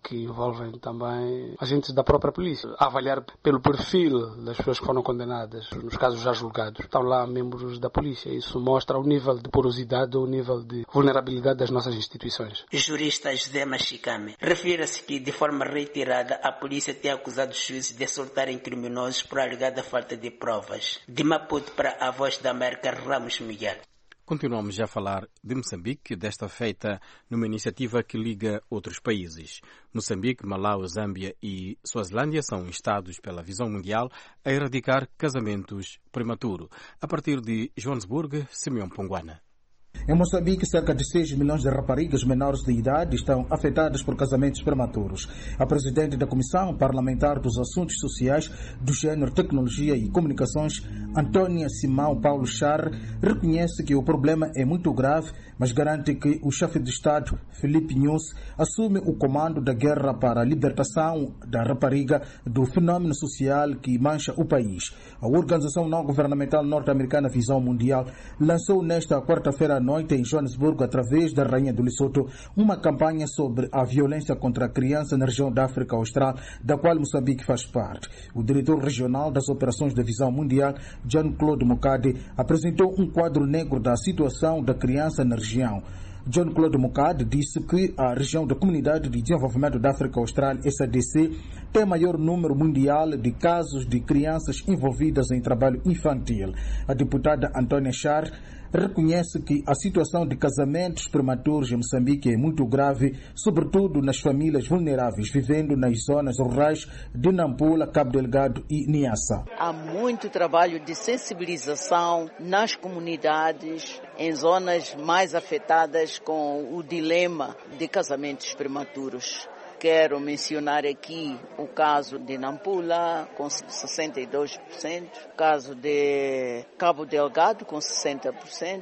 que envolvem também agentes da própria polícia. A avaliar pelo perfil das pessoas que foram condenadas, nos casos já julgados, estão lá membros da polícia. Isso mostra o nível de porosidade, o nível de vulnerabilidade das nossas instituições. Jurista José Machicame refere-se que, de forma reiterada, a polícia tem acusado os juízes de soltarem criminosos por alegada falta de provas. De Maputo para a Voz da América, Ramos Miguel. Continuamos a falar de Moçambique, desta feita numa iniciativa que liga outros países. Moçambique, Malau, Zâmbia e Suazilândia são instados pela Visão Mundial a erradicar casamentos prematuros. A partir de Joanesburgo, Simeão Ponguana. Em Moçambique, cerca de seis milhões de raparigas menores de idade estão afetadas por casamentos prematuros. A presidente da Comissão Parlamentar dos Assuntos Sociais, do Gênero, Tecnologia e Comunicações, Antônia Simão Paulo Char, reconhece que o problema é muito grave, mas garante que o chefe de Estado, Filipe Nunes, assume o comando da guerra para a libertação da rapariga do fenômeno social que mancha o país. A organização não-governamental norte-americana Visão Mundial lançou nesta quarta-feira à noite em Joanesburgo, através da Rainha do Lesotho, uma campanha sobre a violência contra a criança na região da África Austral, da qual Moçambique faz parte. O diretor regional das operações da Visão Mundial, Jean-Claude Mukade, apresentou um quadro negro da situação da criança na região. John Claude Mukade disse que a região da Comunidade de Desenvolvimento da África Austral, S A D C, tem maior número mundial de casos de crianças envolvidas em trabalho infantil. A deputada Antônia Char reconhece que a situação de casamentos prematuros em Moçambique é muito grave, sobretudo nas famílias vulneráveis, vivendo nas zonas rurais de Nampula, Cabo Delgado e Niassa. Há muito trabalho de sensibilização nas comunidades, em zonas mais afetadas com o dilema de casamentos prematuros. Quero mencionar aqui o caso de Nampula, com sessenta e dois por cento, o caso de Cabo Delgado, com sessenta por cento,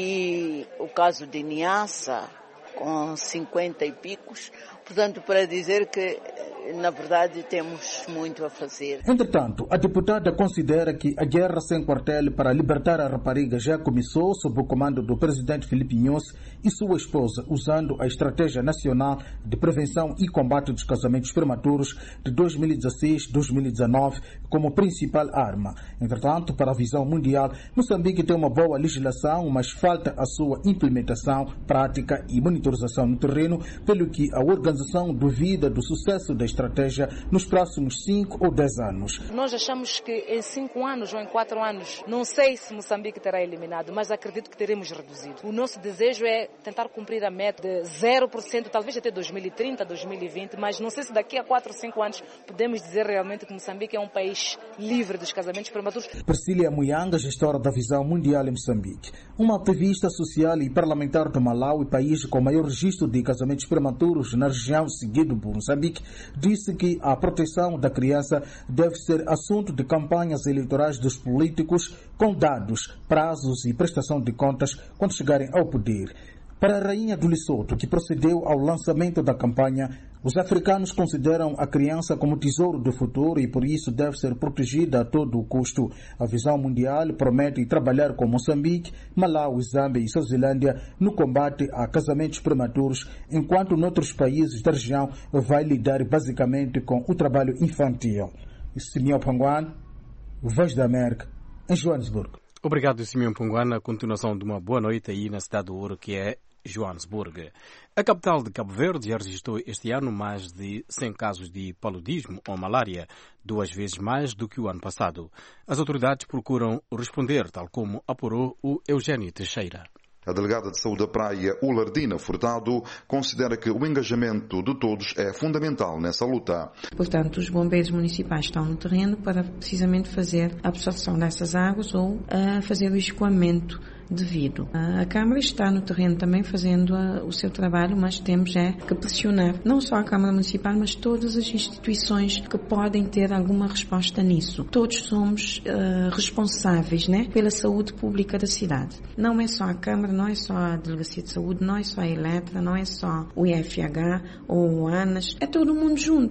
e o caso de Niassa, com cinquenta e picos. Portanto, para dizer que, na verdade, temos muito a fazer. Entretanto, a deputada considera que a guerra sem quartel para libertar a rapariga já começou sob o comando do presidente Filipe Nunes e sua esposa, usando a Estratégia Nacional de Prevenção e Combate dos Casamentos Prematuros de dois mil e dezesseis a dois mil e dezenove como principal arma. Entretanto, para a Visão Mundial, Moçambique tem uma boa legislação, mas falta a sua implementação, prática e monitorização no terreno, pelo que a organização duvida do sucesso da estratégia nos próximos cinco ou dez anos. Nós achamos que em cinco anos ou em quatro anos, não sei se Moçambique terá eliminado, mas acredito que teremos reduzido. O nosso desejo é tentar cumprir a meta de zero por cento, talvez até dois mil e trinta, dois mil e vinte, mas não sei se daqui a quatro ou cinco anos podemos dizer realmente que Moçambique é um país livre dos casamentos prematuros. Priscília Muyanga, gestora da Visão Mundial em Moçambique. Uma ativista social e parlamentar do Malau, país com maior registro de casamentos prematuros na região seguido por Moçambique, disse que a proteção da criança deve ser assunto de campanhas eleitorais dos políticos, com dados, prazos e prestação de contas quando chegarem ao poder. Para a Rainha do Lesotho, que procedeu ao lançamento da campanha, os africanos consideram a criança como tesouro do futuro e por isso deve ser protegida a todo o custo. A Visão Mundial promete trabalhar com Moçambique, Malawi, Zâmbia e Suazilândia no combate a casamentos prematuros, enquanto noutros países da região vai lidar basicamente com o trabalho infantil. Simeão Ponguana, Voz da América, em Joanesburgo. Obrigado, Simeão Ponguana. A continuação de uma boa noite aí na cidade do Ouro, que é Joanesburgo. A capital de Cabo Verde já registrou este ano mais de cem casos de paludismo ou malária, duas vezes mais do que o ano passado. As autoridades procuram responder, tal como apurou o Eugênio Teixeira. A delegada de Saúde da Praia, Ulardina Furtado, considera que o engajamento de todos é fundamental nessa luta. Portanto, os bombeiros municipais estão no terreno para precisamente fazer a absorção dessas águas ou a fazer o escoamento devido. A Câmara está no terreno também fazendo a, o seu trabalho, mas temos é que pressionar não só a Câmara Municipal, mas todas as instituições que podem ter alguma resposta nisso. Todos somos uh, responsáveis, né, pela saúde pública da cidade. Não é só a Câmara, não é só a Delegacia de Saúde, não é só a Eletra, não é só o I F H ou o ANAS, é todo mundo junto.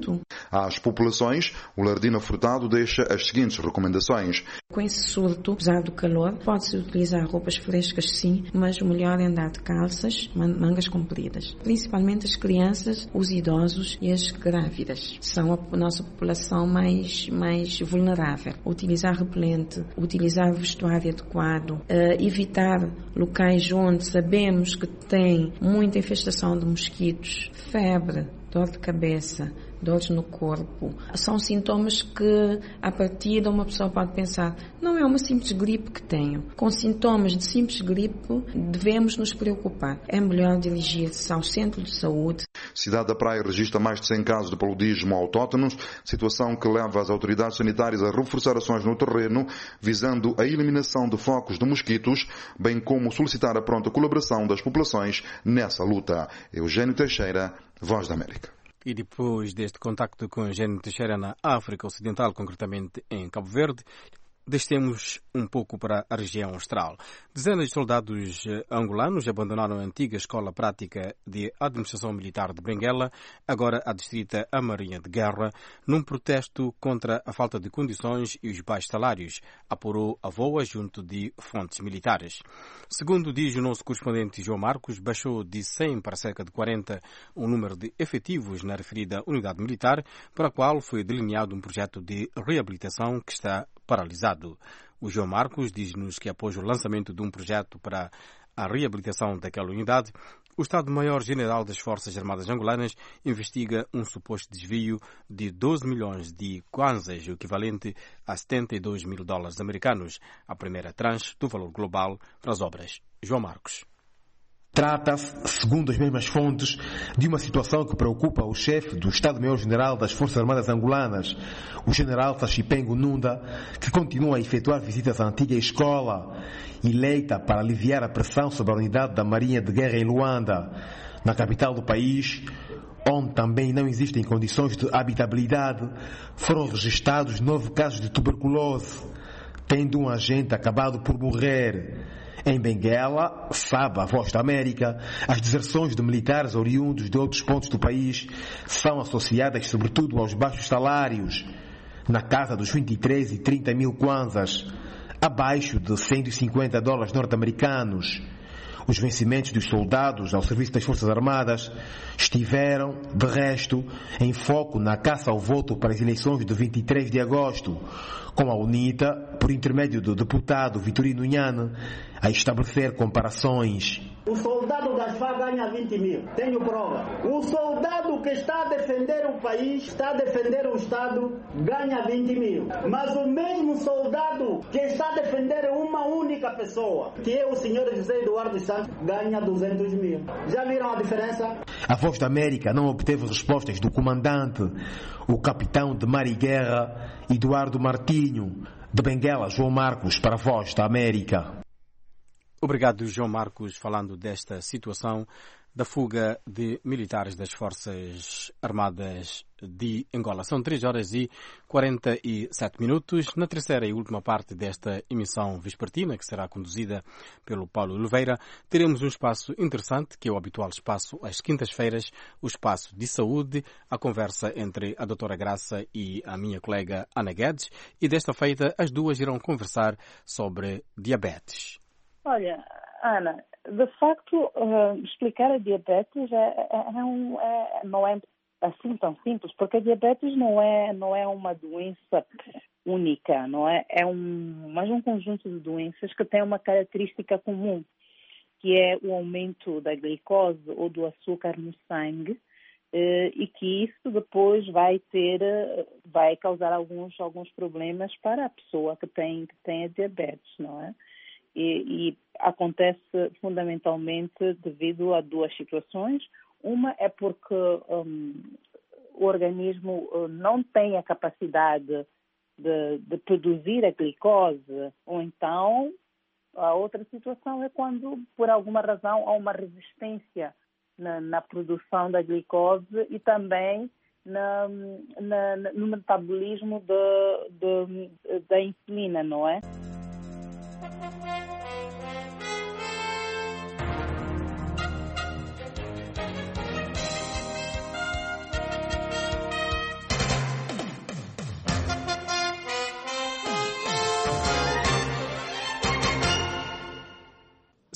Às populações, o Lardina Furtado deixa as seguintes recomendações. Com esse surto, apesar do calor, pode-se utilizar roupas frescas sim, mas o melhor é andar de calças, mangas compridas. Principalmente as crianças, os idosos e as grávidas. São a nossa população mais, mais vulnerável. Utilizar repelente, utilizar vestuário adequado, uh, evitar locais onde sabemos que tem muita infestação de mosquitos, febre, dor de cabeça, dores no corpo. São sintomas que, a partir de uma pessoa pode pensar, não é uma simples gripe que tenho. Com sintomas de simples gripe, devemos nos preocupar. É melhor dirigir-se ao centro de saúde. Cidade da Praia registra mais de cem casos de paludismo autóctonos, situação que leva as autoridades sanitárias a reforçar ações no terreno, visando a eliminação de focos de mosquitos, bem como solicitar a pronta colaboração das populações nessa luta. Eugênio Teixeira, Voz da América. E depois deste contacto com Eugênio Teixeira na África Ocidental, concretamente em Cabo Verde, descemos um pouco para a região austral. Dezenas de soldados angolanos abandonaram a antiga Escola Prática de Administração Militar de Benguela, agora adstrita à Marinha de Guerra, num protesto contra a falta de condições e os baixos salários, apurou a VOA junto de fontes militares. Segundo diz o nosso correspondente João Marcos, baixou de cem para cerca de quarenta o número de efetivos na referida unidade militar, para a qual foi delineado um projeto de reabilitação que está paralisado. O João Marcos diz-nos que após o lançamento de um projeto para a reabilitação daquela unidade, o Estado-Maior-General das Forças Armadas Angolanas investiga um suposto desvio de doze milhões de kwanzas, o equivalente a setenta e dois mil dólares americanos, a primeira tranche do valor global para as obras. João Marcos. Trata-se, segundo as mesmas fontes, de uma situação que preocupa o chefe do Estado-Maior-General das Forças Armadas Angolanas, o general Sachipengo Nunda, que continua a efetuar visitas à antiga escola, eleita para aliviar a pressão sobre a unidade da Marinha de Guerra em Luanda, na capital do país, onde também não existem condições de habitabilidade. Foram registrados nove casos de tuberculose, tendo um agente acabado por morrer. Em Benguela, sabe a Voz da América, as deserções de militares oriundos de outros pontos do país são associadas sobretudo aos baixos salários, na casa dos vinte e três e trinta mil kwanzas, abaixo de cento e cinquenta dólares norte-americanos. Os vencimentos dos soldados ao serviço das Forças Armadas estiveram, de resto, em foco na caça ao voto para as eleições de vinte e três de agosto, com a UNITA, por intermédio do deputado Vitorino Nhane, a estabelecer comparações. O soldado das F A ganha vinte mil, tenho prova. O soldado que está a defender o país, está a defender o Estado, ganha vinte mil. Mas o mesmo soldado que está a defender uma única pessoa, que é o senhor José Eduardo Santos, ganha duzentos mil. Já viram a diferença? A Voz da América não obteve respostas do comandante, o capitão de mar e guerra, Eduardo Martinho, de Benguela, João Marcos, para a Voz da América. Obrigado, João Marcos, falando desta situação da fuga de militares das Forças Armadas de Angola. São três horas e quarenta e sete minutos. Na terceira e última parte desta emissão vespertina, que será conduzida pelo Paulo Oliveira, teremos um espaço interessante, que é o habitual espaço às quintas-feiras, o espaço de saúde, a conversa entre a doutora Graça e a minha colega Ana Guedes. E desta feita, as duas irão conversar sobre diabetes. Olha, Ana, de facto, uh, explicar a diabetes é, é, é um, é, não é assim tão simples, porque a diabetes não é, não é uma doença única, não é? É um, mais um conjunto de doenças que tem uma característica comum, que é o aumento da glicose ou do açúcar no sangue, uh, e que isso depois vai ter, uh, vai causar alguns, alguns problemas para a pessoa que tem, que tem a diabetes, não é? E, e acontece fundamentalmente devido a duas situações. Uma é porque um, o organismo não tem a capacidade de, de produzir a glicose, ou então a outra situação é quando, por alguma razão, há uma resistência na, na produção da glicose e também na, na, no metabolismo de, de, da insulina, não é?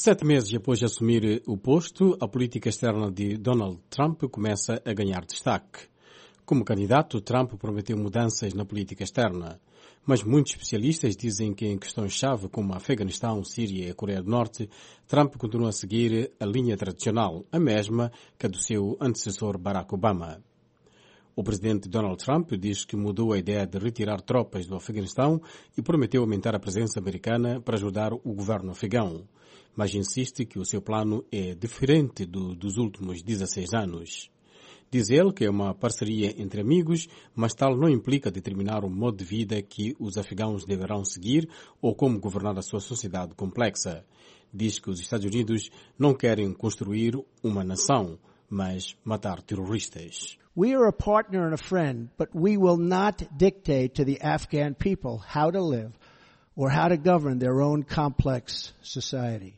Sete meses após assumir o posto, a política externa de Donald Trump começa a ganhar destaque. Como candidato, Trump prometeu mudanças na política externa, mas muitos especialistas dizem que em questões-chave como Afeganistão, Síria e a Coreia do Norte, Trump continua a seguir a linha tradicional, a mesma que a do seu antecessor Barack Obama. O presidente Donald Trump diz que mudou a ideia de retirar tropas do Afeganistão e prometeu aumentar a presença americana para ajudar o governo afegão, mas insiste que o seu plano é diferente do dos últimos dezesseis anos. Diz ele que é uma parceria entre amigos, mas tal não implica determinar o modo de vida que os afegãos deverão seguir ou como governar a sua sociedade complexa. Diz que os Estados Unidos não querem construir uma nação, mas matar terroristas. We are a partner and a friend, but we will not dictate to the Afghan people how to live or how to govern their own complex society.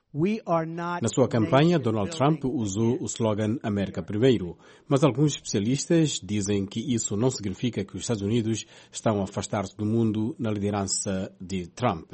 Na sua campanha, Donald Trump usou o slogan América Primeiro, mas alguns especialistas dizem que isso não significa que os Estados Unidos estão a afastar-se do mundo na liderança de Trump.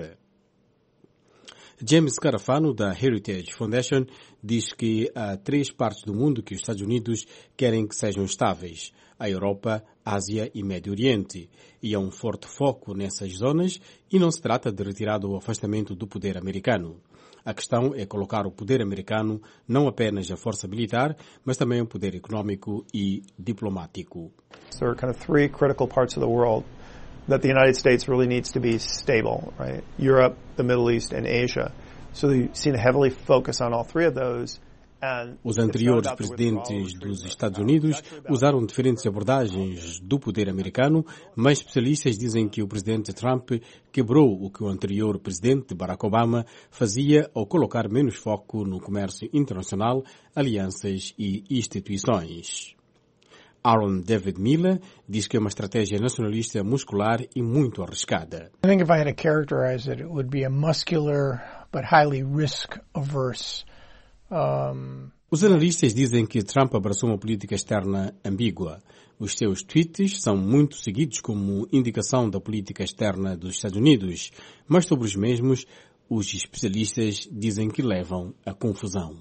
James Carafano, da Heritage Foundation, diz que há três partes do mundo que os Estados Unidos querem que sejam estáveis: a Europa, Ásia e Médio Oriente, e há um forte foco nessas zonas e não se trata de retirada ou afastamento do poder americano. A questão é colocar o poder americano não apenas a força militar, mas também o poder econômico e diplomático. There are kind of three critical parts of the world that the United States really needs to be stable, right? Europe, the Middle East, and Asia. So they seem to heavily focus on all three of those. Os anteriores presidentes dos Estados Unidos usaram diferentes abordagens do poder americano, mas especialistas dizem que o presidente Trump quebrou o que o anterior presidente Barack Obama fazia ao colocar menos foco no comércio internacional, alianças e instituições. Aaron David Miller diz que é uma estratégia nacionalista muscular e muito arriscada. I think if I had to characterize it, it would be a muscular but highly risk-averse. Um... Os analistas dizem que Trump abraçou uma política externa ambígua. Os seus tweets são muito seguidos como indicação da política externa dos Estados Unidos, mas sobre os mesmos, os especialistas dizem que levam à confusão.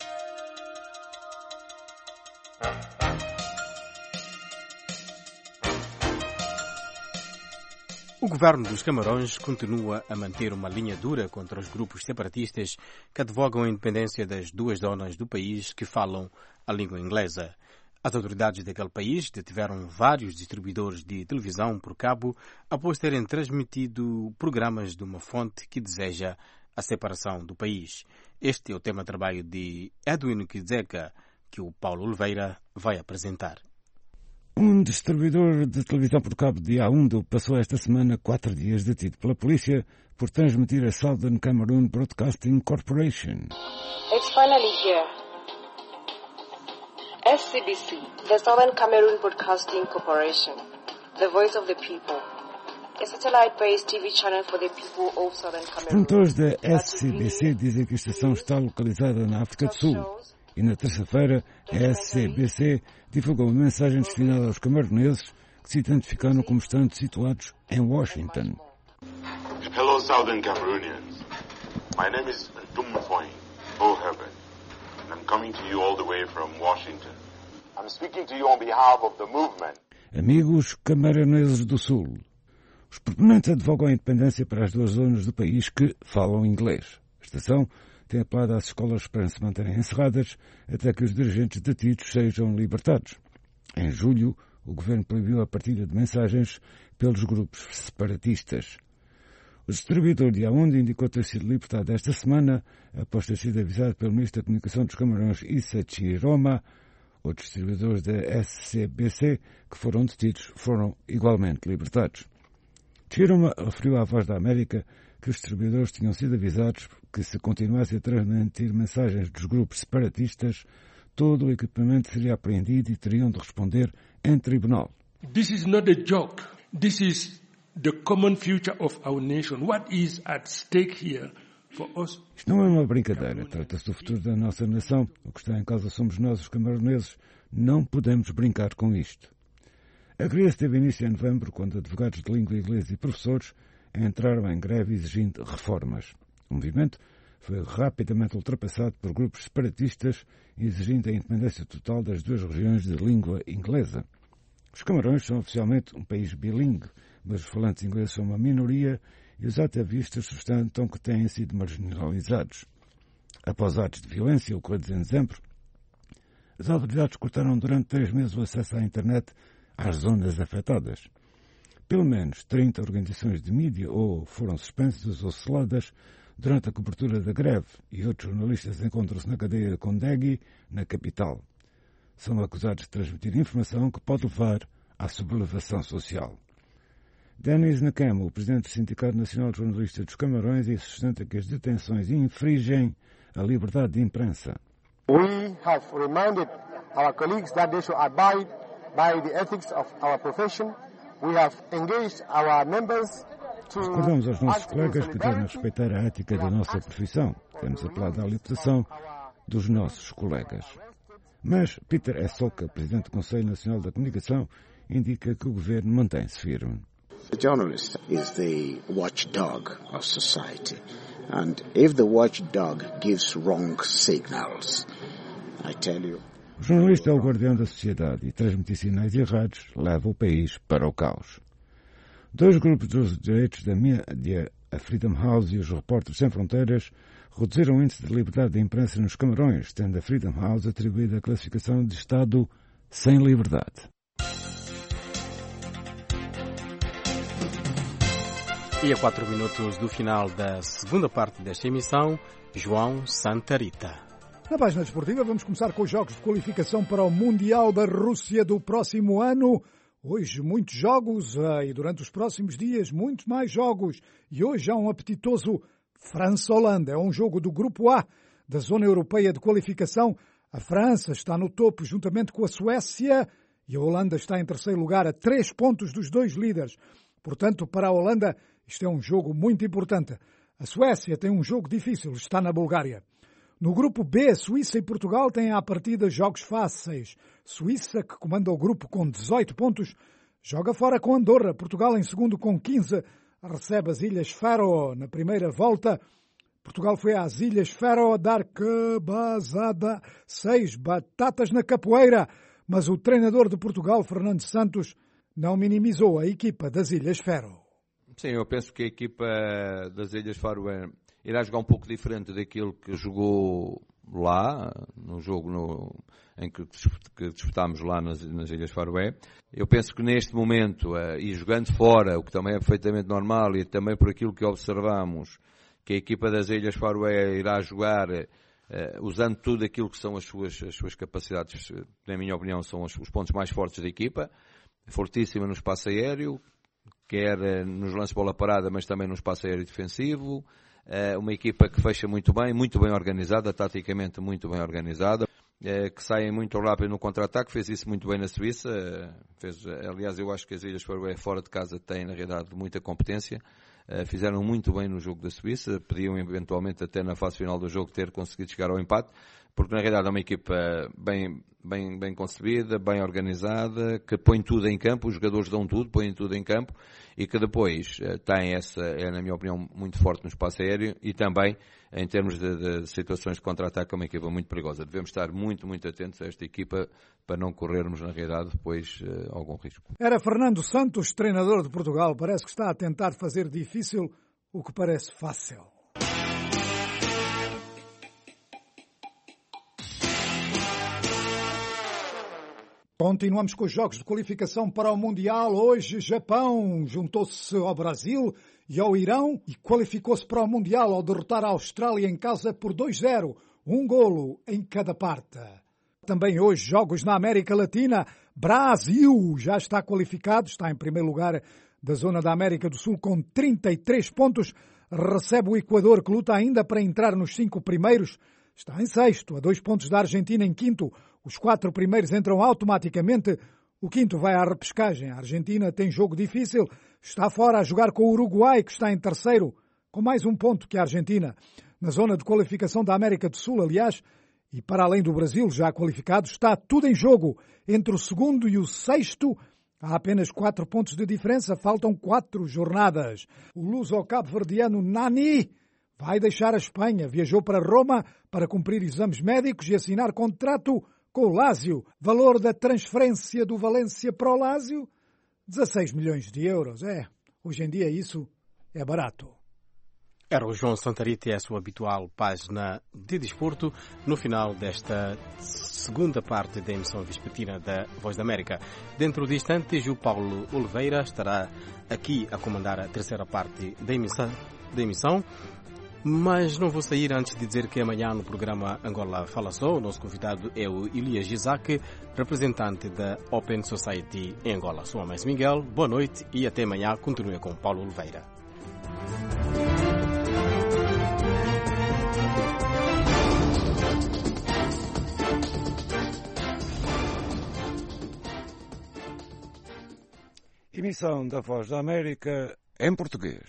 O governo dos Camarões continua a manter uma linha dura contra os grupos separatistas que advogam a independência das duas zonas do país que falam a língua inglesa. As autoridades daquele país detiveram vários distribuidores de televisão por cabo após terem transmitido programas de uma fonte que deseja a separação do país. Este é o tema de trabalho de Edwin Kizeka, que o Paulo Oliveira vai apresentar. Um distribuidor de televisão por cabo de Yaoundé passou esta semana quatro dias detido pela polícia por transmitir a Southern Cameroon Broadcasting Corporation. It's finally here. S C B C, the Southern Cameroon Broadcasting Corporation, the voice of the people. A satellite-based T V channel for the people of Southern Cameroon. Promotores da S C B C dizem que a estação está localizada na África do Sul. E na terça-feira, a S C B C divulgou uma mensagem destinada aos camaroneses que se identificaram como estando situados em Washington. Hello, Southern Cameroonians. My name is Ndumfoin Bo Herbert, and I'm coming to you all the way from Washington. I'm speaking to you on behalf of the movement. Amigos camaroneses do Sul, os proponentes advogam a independência para as duas zonas do país que falam inglês. A estação tem apelado às escolas para se manterem encerradas até que os dirigentes detidos sejam libertados. Em julho, o governo proibiu a partilha de mensagens pelos grupos separatistas. O distribuidor de Yaoundé indicou ter sido libertado esta semana após ter sido avisado pelo ministro da Comunicação dos Camarões, Issa Chiroma. Outros distribuidores da S C B C que foram detidos foram igualmente libertados. Chiroma referiu à Voz da América que os distribuidores tinham sido avisados que se continuasse a transmitir mensagens dos grupos separatistas, todo o equipamento seria apreendido e teriam de responder em tribunal. This is not a joke. This is the common future of our nation. What is at stake here for us? Isto não é uma brincadeira. Trata-se do futuro da nossa nação. O que está em causa somos nós, os camaroneses. Não podemos brincar com isto. A crise teve início em novembro, quando advogados de língua inglesa e professores entraram em greve exigindo reformas. O movimento foi rapidamente ultrapassado por grupos separatistas, exigindo a independência total das duas regiões de língua inglesa. Os Camarões são oficialmente um país bilingue, mas os falantes ingleses são uma minoria e os ativistas sustentam que têm sido marginalizados. Após atos de violência ocorridos em dezembro, as autoridades cortaram durante três meses o acesso à internet às zonas afetadas. Pelo menos trinta organizações de mídia ou foram suspensas ou seladas durante a cobertura da greve e outros jornalistas encontram-se na cadeia de Condegui, na capital. São acusados de transmitir informação que pode levar à sublevação social. Denis Nakamo, o presidente do Sindicato Nacional de Jornalistas dos Camarões, e sustenta que as detenções infringem a liberdade de imprensa. We have reminded our colleagues that they should abide by the ethics of our profession. We have engaged our members to... Recordamos aos nossos colegas que devem respeitar a ética da nossa profissão. Temos apelado à libertação dos nossos colegas. Mas Peter Essoca, presidente do Conselho Nacional da Comunicação, indica que o governo mantém-se firme. The journalist is the watchdog of society. And if the watchdog gives wrong signals, I tell you... O jornalista é o guardião da sociedade e transmitir sinais errados leva o país para o caos. Dois grupos dos direitos da mídia, a Freedom House e os Repórteres Sem Fronteiras, reduziram o índice de liberdade de imprensa nos Camarões, tendo a Freedom House atribuído a classificação de Estado sem liberdade. E a quatro minutos do final da segunda parte desta emissão, João Santa Rita. Na página desportiva vamos começar com os jogos de qualificação para o Mundial da Rússia do próximo ano. Hoje muitos jogos e durante os próximos dias muitos mais jogos. E hoje há um apetitoso França-Holanda. É um jogo do Grupo A da Zona Europeia de Qualificação. A França está no topo juntamente com a Suécia e a Holanda está em terceiro lugar a três pontos dos dois líderes. Portanto, para a Holanda, isto é um jogo muito importante. A Suécia tem um jogo difícil, está na Bulgária. No grupo B, Suíça e Portugal têm à partida jogos fáceis. Suíça, que comanda o grupo com dezoito pontos, joga fora com Andorra. Portugal, em segundo, com quinze, recebe as Ilhas Faroe na primeira volta. Portugal foi às Ilhas Faroe dar cabazada, seis batatas na capoeira. Mas o treinador de Portugal, Fernando Santos, não minimizou a equipa das Ilhas Faroe. Sim, eu penso que a equipa das Ilhas Faroe irá jogar um pouco diferente daquilo que jogou lá, no jogo no, em que, que disputámos lá nas, nas Ilhas Faroe. Eu penso que neste momento, uh, e jogando fora, o que também é perfeitamente normal, e também por aquilo que observamos, que a equipa das Ilhas Faroe irá jogar uh, usando tudo aquilo que são as suas, as suas capacidades, na minha opinião, são os, os pontos mais fortes da equipa, fortíssima no espaço aéreo, quer uh, nos lances de bola parada, mas também no espaço aéreo defensivo. Uh, uma equipa que fecha muito bem, muito bem organizada, taticamente muito bem organizada, uh, que sai muito rápido no contra-ataque, fez isso muito bem na Suíça. Uh, fez, uh, aliás, eu acho que as Ilhas Faroe fora de casa têm, na realidade, muita competência. Uh, fizeram muito bem no jogo da Suíça, podiam eventualmente até na fase final do jogo ter conseguido chegar ao empate, porque na realidade é uma equipa bem, bem, bem concebida, bem organizada, que põe tudo em campo, os jogadores dão tudo, põem tudo em campo, e que depois uh, tem essa, é na minha opinião, muito forte no espaço aéreo, e também em termos de, de situações de contra-ataque é uma equipa muito perigosa. Devemos estar muito, muito atentos a esta equipa para não corrermos na realidade depois uh, algum risco. Era Fernando Santos, treinador de Portugal, parece que está a tentar fazer difícil o que parece fácil. Continuamos com os jogos de qualificação para o Mundial. Hoje, Japão juntou-se ao Brasil e ao Irão e qualificou-se para o Mundial ao derrotar a Austrália em casa por dois a zero, um golo em cada parte. Também hoje, jogos na América Latina. Brasil já está qualificado, está em primeiro lugar da zona da América do Sul com trinta e três pontos. Recebe o Equador, que luta ainda para entrar nos cinco primeiros. Está em sexto, a dois pontos da Argentina em quinto. Os quatro primeiros entram automaticamente. O quinto vai à repescagem. A Argentina tem jogo difícil. Está fora a jogar com o Uruguai, que está em terceiro, com mais um ponto que a Argentina. Na zona de qualificação da América do Sul, aliás, e para além do Brasil já qualificado, está tudo em jogo. Entre o segundo e o sexto, há apenas quatro pontos de diferença. Faltam quatro jornadas. O luso-cabo-verdiano Nani Vai deixar a Espanha. Viajou para Roma para cumprir exames médicos e assinar contrato com o Lazio. Valor da transferência do Valência para o Lazio? dezasseis milhões de euros. É, hoje em dia isso é barato. Era o João Santarite e a sua habitual página de desporto no final desta segunda parte da emissão vespertina da Voz da América. Dentro de instantes, o Paulo Oliveira estará aqui a comandar a terceira parte da emissão, da emissão. Mas não vou sair antes de dizer que amanhã no programa Angola Fala Só, o nosso convidado é o Elias Isaac, representante da Open Society em Angola. Sou a Mais Miguel, boa noite e até amanhã. Continue com Paulo Oliveira. Emissão da Voz da América em português.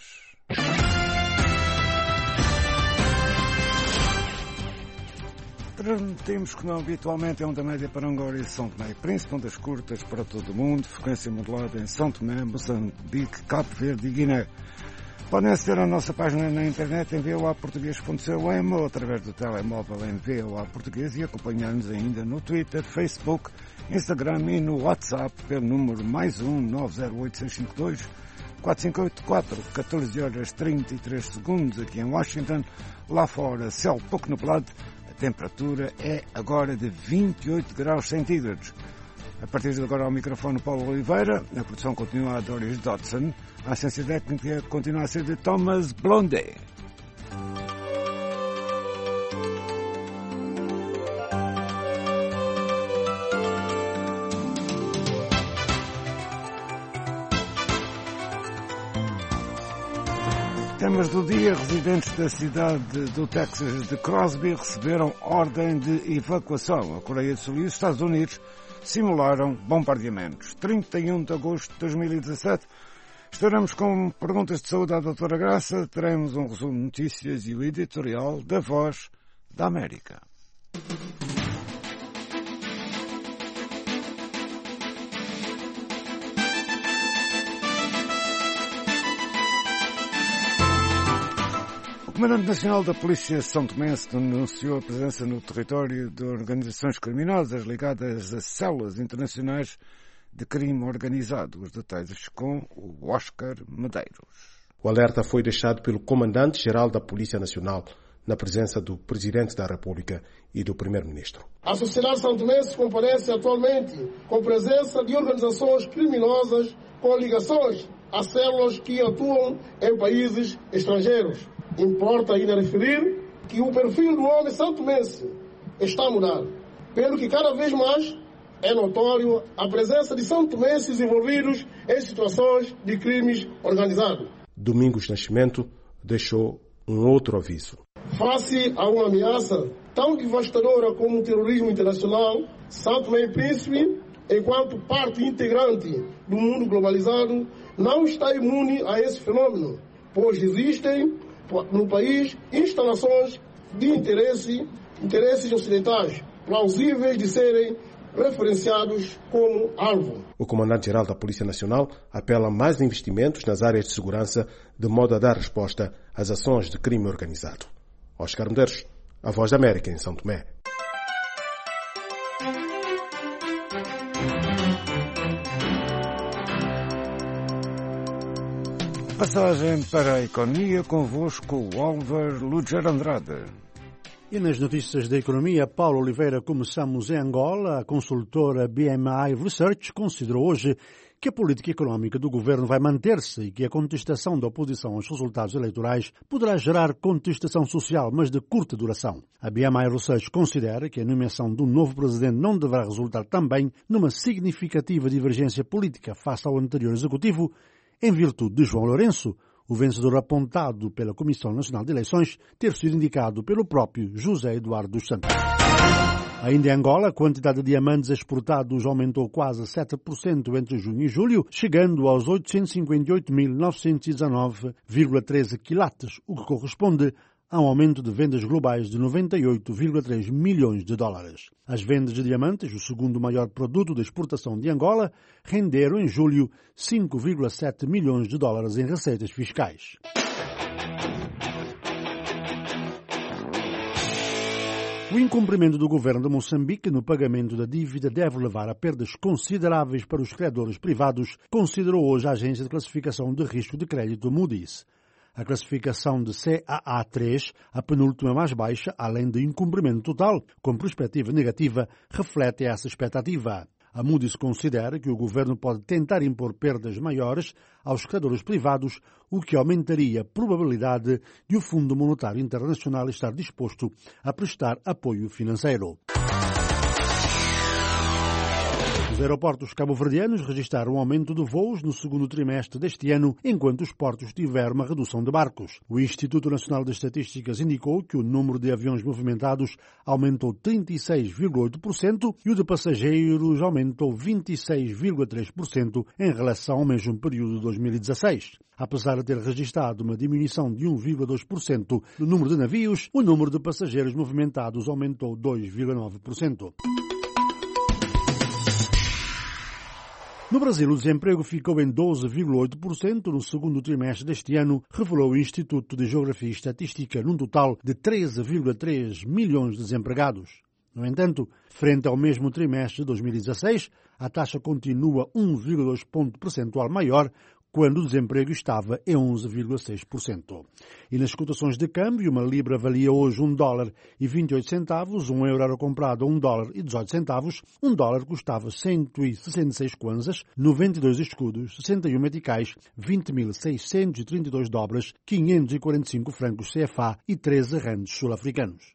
Transmitimos que não habitualmente é onda média para Angola e São Tomé e Príncipe, ondas curtas para todo o mundo, frequência modulada em São Tomé, Moçambique, Cabo Verde e Guiné. Podem aceder à nossa página na internet em v o a português ponto com ou através do telemóvel em V O A Português e acompanhar-nos ainda no Twitter, Facebook, Instagram e no WhatsApp pelo número mais um nove zero oito seis cinco dois quatro cinco oito quatro, catorze horas trinta e três segundos aqui em Washington. Lá fora, céu pouco nublado, a temperatura é agora de vinte e oito graus centígrados. A partir de agora ao microfone Paulo Oliveira, a produção continua a Doris Dodson, a assistência técnica continua a ser de Thomas Blondet. Temas do dia: residentes da cidade do Texas de Crosby receberam ordem de evacuação. A Coreia do Sul e os Estados Unidos simularam bombardeamentos. trinta e um de agosto de dois mil e dezassete. Estaremos com perguntas de saúde à doutora Graça, teremos um resumo de notícias e o editorial da Voz da América. O Comandante Nacional da Polícia São Tomense denunciou a presença no território de organizações criminosas ligadas a células internacionais de crime organizado. Os detalhes com o Oscar Medeiros. O alerta foi deixado pelo Comandante-Geral da Polícia Nacional na presença do Presidente da República e do Primeiro-Ministro. A sociedade santomense comparece atualmente com presença de organizações criminosas com ligações a células que atuam em países estrangeiros. Importa ainda referir que o perfil do homem santomense está a mudar, pelo que cada vez mais é notório a presença de santomenses envolvidos em situações de crimes organizados. Domingos Nascimento deixou um outro aviso. Face a uma ameaça tão devastadora como o terrorismo internacional, São Tomé e Príncipe, enquanto parte integrante do mundo globalizado, não está imune a esse fenômeno, pois existem no país instalações de interesse, interesses ocidentais plausíveis de serem referenciados como alvo. O Comandante-Geral da Polícia Nacional apela a mais investimentos nas áreas de segurança de modo a dar resposta às ações de crime organizado. Oscar Medeiros, a Voz da América em São Tomé. Passagem para a economia, convosco o Álvaro Lúger Andrade. E nas notícias da economia, Paulo Oliveira, começamos em Angola. A consultora B M I Research considerou hoje que a política económica do governo vai manter-se e que a contestação da oposição aos resultados eleitorais poderá gerar contestação social, mas de curta duração. A B M I Research considera que a nomeação do novo presidente não deverá resultar também numa significativa divergência política face ao anterior executivo, em virtude de João Lourenço, o vencedor apontado pela Comissão Nacional de Eleições, ter sido indicado pelo próprio José Eduardo dos Santos. Ainda em Angola, a quantidade de diamantes exportados aumentou quase sete por cento entre junho e julho, chegando aos oitocentos e cinquenta e oito mil novecentos e dezanove vírgula treze quilates, o que corresponde a um aumento de vendas globais de noventa e oito vírgula três milhões de dólares. As vendas de diamantes, o segundo maior produto de exportação de Angola, renderam em julho cinco vírgula sete milhões de dólares em receitas fiscais. O incumprimento do governo de Moçambique no pagamento da dívida deve levar a perdas consideráveis para os credores privados, considerou hoje a agência de classificação de risco de crédito Moody's. A classificação de C A A três, a penúltima mais baixa, além de incumprimento total, com perspectiva negativa, reflete essa expectativa. A Moody's considera que o governo pode tentar impor perdas maiores aos credores privados, o que aumentaria a probabilidade de o Fundo Monetário Internacional estar disposto a prestar apoio financeiro. Os aeroportos cabo-verdianos registraram um aumento de voos no segundo trimestre deste ano, enquanto os portos tiveram uma redução de barcos. O Instituto Nacional de Estatísticas indicou que o número de aviões movimentados aumentou trinta e seis vírgula oito por cento e o de passageiros aumentou vinte e seis vírgula três por cento em relação ao mesmo período de dois mil e dezasseis. Apesar de ter registrado uma diminuição de um vírgula dois por cento no número de navios, o número de passageiros movimentados aumentou dois vírgula nove por cento. No Brasil, o desemprego ficou em doze vírgula oito por cento no segundo trimestre deste ano, revelou o Instituto de Geografia e Estatística, num total de treze vírgula três milhões de desempregados. No entanto, frente ao mesmo trimestre de dois mil e dezasseis, a taxa continua um vírgula dois ponto percentual maior, quando o desemprego estava em onze vírgula seis por cento. E nas cotações de câmbio, uma libra valia hoje um dólar e vinte e oito centavos, um euro era comprado a um dólar e dezoito centavos, um dólar custava cento e sessenta e seis kwanzas, noventa e dois escudos, sessenta e um meticais, vinte mil seiscentos e trinta e dois dobras, quinhentos e quarenta e cinco francos C F A e treze randes sul-africanos.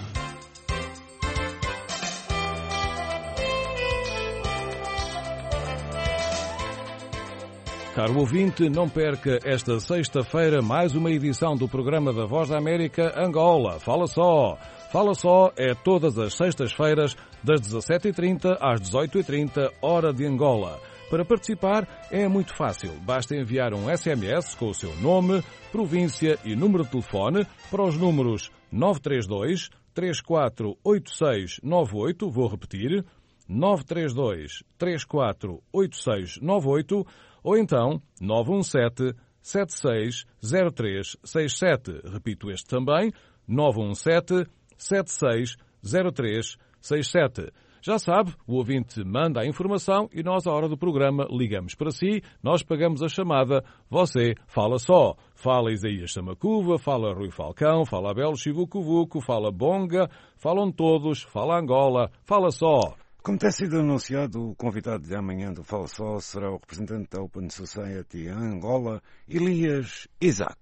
Caro ouvinte, não perca esta sexta-feira mais uma edição do programa da Voz da América Angola. Fala só! Fala só é todas as sextas-feiras das dezassete e trinta às dezoito e trinta, hora de Angola. Para participar é muito fácil. Basta enviar um S M S com o seu nome, província e número de telefone para os números nove três dois, três quatro oito seis nove oito, vou repetir, nove três dois, três quatro oito seis nove oito, ou então nove um sete, sete seis zero três seis sete. Repito este também, nove um sete, sete seis zero três seis sete. Já sabe, o ouvinte manda a informação e nós, à hora do programa, ligamos para si, nós pagamos a chamada, você fala só. Fala Isaías Samacuva, fala Rui Falcão, fala Abel Chivucuvuco, fala Bonga, falam todos, fala Angola, fala só. Como tem sido anunciado, o convidado de amanhã do Fala Só será o representante da Open Society em Angola, Elias Isaac.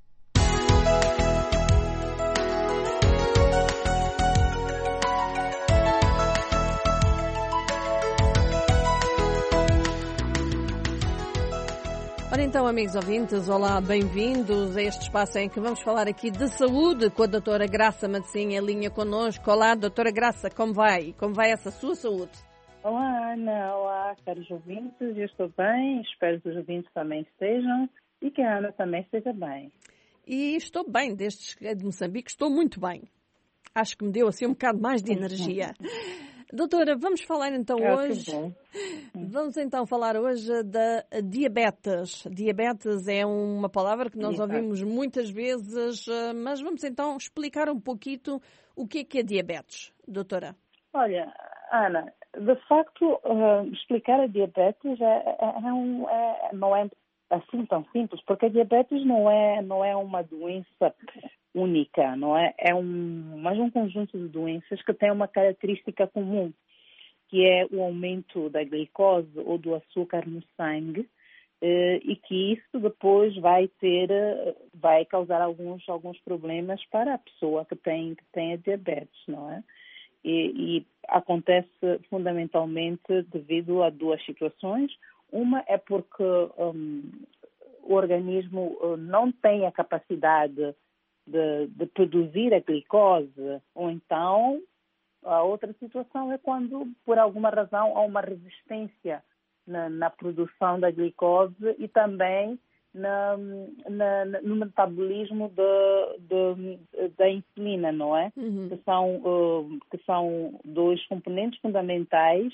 Ora então, amigos ouvintes, olá, bem-vindos a este espaço em que vamos falar aqui de saúde com a doutora Graça Madecinha em linha connosco. Olá, doutora Graça, como vai? Como vai essa sua saúde? Olá, Ana, olá, caros ouvintes, eu estou bem, espero que os ouvintes também estejam e que a Ana também esteja bem. E estou bem, desde que cheguei de Moçambique, estou muito bem. Acho que me deu assim um bocado mais de energia. Doutora, vamos falar então ah, hoje, vamos então falar hoje da diabetes. Diabetes é uma palavra que nós ouvimos muitas vezes, mas vamos então explicar um pouquinho o que é que é diabetes, doutora. Olha, Ana, de facto, uh, explicar a diabetes é, é um, é, não é assim tão simples, porque a diabetes não é, não é uma doença única, não é? É um, mais um conjunto de doenças que tem uma característica comum, que é o aumento da glicose ou do açúcar no sangue, eh, e que isso depois vai ter, vai causar alguns, alguns problemas para a pessoa que tem, que tem a diabetes, não é? E, e acontece fundamentalmente devido a duas situações. Uma é porque um, o organismo não tem a capacidade De, de produzir a glicose, ou então a outra situação é quando, por alguma razão, há uma resistência na, na produção da glicose e também na, na, no metabolismo de, de, da insulina, não é? Uhum. Que são, uh, que são dois componentes fundamentais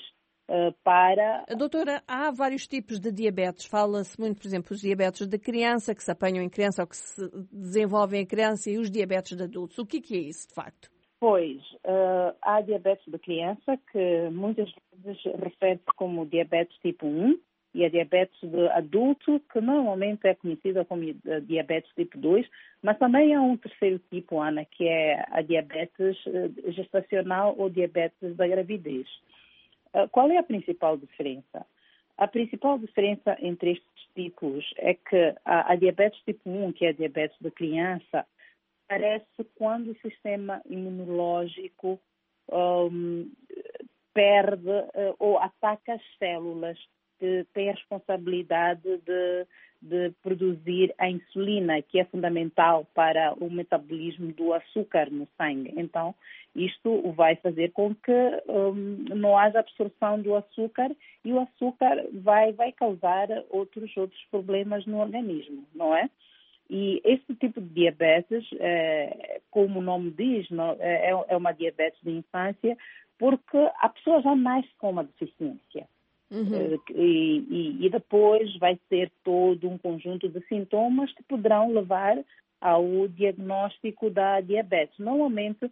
para... Doutora, há vários tipos de diabetes. Fala-se muito, por exemplo, os diabetes de criança, que se apanham em criança ou que se desenvolvem em criança, e os diabetes de adultos. O que é, que é isso, de facto? Pois, uh, há diabetes de criança, que muitas vezes refere-se como diabetes tipo um, e a diabetes de adulto, que normalmente é conhecida como diabetes tipo dois, mas também há um terceiro tipo, Ana, que é a diabetes gestacional ou diabetes da gravidez. Uh, qual é a principal diferença? A principal diferença entre estes tipos é que a, a diabetes tipo um, que é a diabetes da criança, aparece quando o sistema imunológico um, perde uh, ou ataca as células que têm a responsabilidade de, de produzir a insulina, que é fundamental para o metabolismo do açúcar no sangue. Então, isto vai fazer com que um, não haja absorção do açúcar e o açúcar vai, vai causar outros, outros problemas no organismo, não é? E este tipo de diabetes, é, como o nome diz, não, é, é uma diabetes de infância, porque a pessoa já nasce com uma deficiência. Uhum. E, e, e depois vai ter todo um conjunto de sintomas que poderão levar ao diagnóstico da diabetes. Normalmente,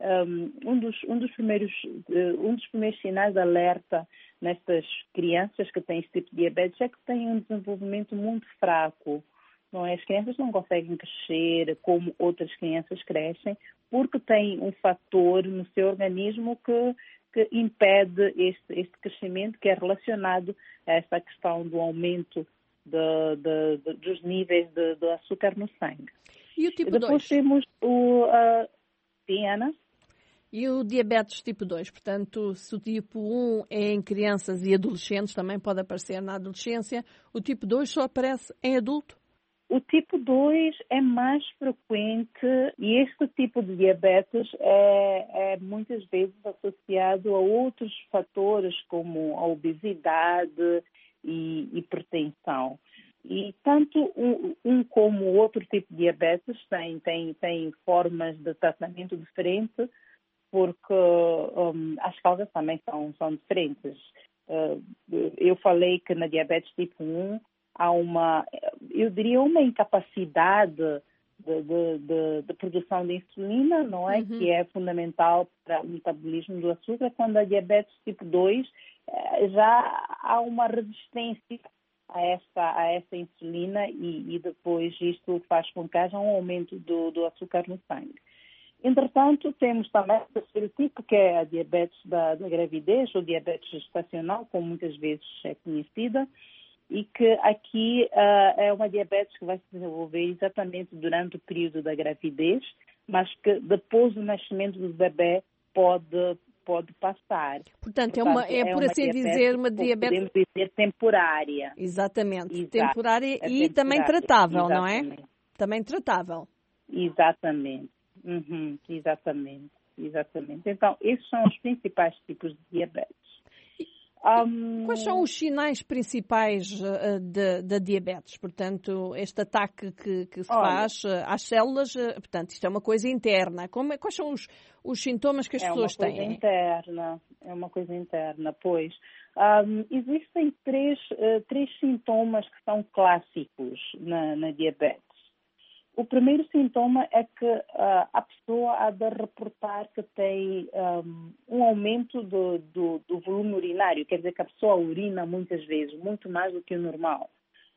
um, um, dos, um, dos primeiros, um dos primeiros sinais de alerta nestas crianças que têm este tipo de diabetes é que têm um desenvolvimento muito fraco. Não é? As crianças não conseguem crescer como outras crianças crescem, porque têm um fator no seu organismo que que impede este, este crescimento, que é relacionado a essa questão do aumento de, de, de, dos níveis de, de açúcar no sangue. E o tipo Depois dois? temos o... Uh, sim, Ana? E o diabetes tipo dois? Portanto, se o tipo um é em crianças e adolescentes, também pode aparecer na adolescência, o tipo dois só aparece em adulto? O tipo dois é mais frequente e este tipo de diabetes é, é muitas vezes associado a outros fatores como a obesidade e hipertensão. E tanto um, um como o outro tipo de diabetes tem, tem, tem formas de tratamento diferentes, porque um, as causas também são, são diferentes. Uh, eu falei que na diabetes tipo um há uma, eu diria, uma incapacidade de, de, de, de produção de insulina, não é? Uhum. Que é fundamental para o metabolismo do açúcar. Quando a diabetes tipo dois, já há uma resistência a essa, a essa insulina e, e depois isto faz com que haja um aumento do, do açúcar no sangue. Entretanto, temos também o terceiro tipo, que é a diabetes da, da gravidez, ou diabetes gestacional, como muitas vezes é conhecida, e que aqui uh, é uma diabetes que vai se desenvolver exatamente durante o período da gravidez, mas que depois do nascimento do bebê pode, pode passar. Portanto, Portanto é, uma, é, é por assim dizer uma diabetes... Podemos dizer temporária. Exatamente, Exato. temporária é e temporária. também tratável, Exatamente. Não é? Também tratável. Exatamente, uhum. Exatamente, exatamente. Então, esses são os principais tipos de diabetes. Um... Quais são os sinais principais uh, da diabetes? Portanto, este ataque que, que se Olha, faz uh, às células, uh, portanto, isto é uma coisa interna. Como é, quais são os, os sintomas que as é pessoas têm? É uma coisa interna, é uma coisa interna, pois. Um, existem três, uh, três sintomas que são clássicos na, na diabetes. O primeiro sintoma é que uh, a pessoa há de reportar que tem um, um aumento do, do, do volume urinário, quer dizer que a pessoa urina muitas vezes, muito mais do que o normal.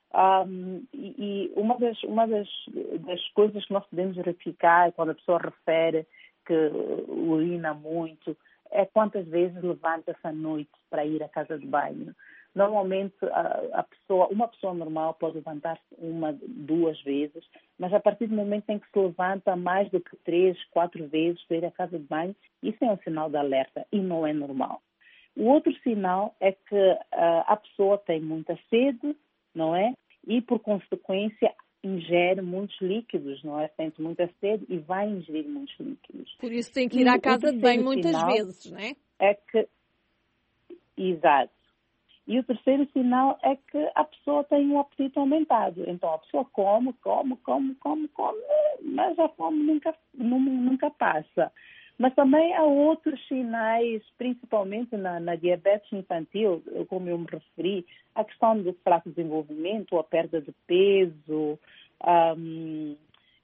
Um, e e uma, das, uma das, das coisas que nós podemos verificar quando a pessoa refere que urina muito é quantas vezes levanta-se à noite para ir à casa de banho. Normalmente, a, a pessoa, uma pessoa normal pode levantar-se uma, duas vezes, mas a partir do momento em que se levanta mais do que três, quatro vezes para ir à casa de banho, isso é um sinal de alerta e não é normal. O outro sinal é que uh, a pessoa tem muita sede, não é? E, por consequência, ingere muitos líquidos, não é? Sente muita sede e vai ingerir muitos líquidos. Por isso tem que ir e à casa de banho muitas vezes, não é? É que... Exato. E o terceiro sinal é que a pessoa tem um apetite aumentado. Então, a pessoa come, come, come, come, come, mas a fome nunca, nunca passa. Mas também há outros sinais, principalmente na, na diabetes infantil, como eu me referi, a questão do fraco desenvolvimento, a perda de peso, um,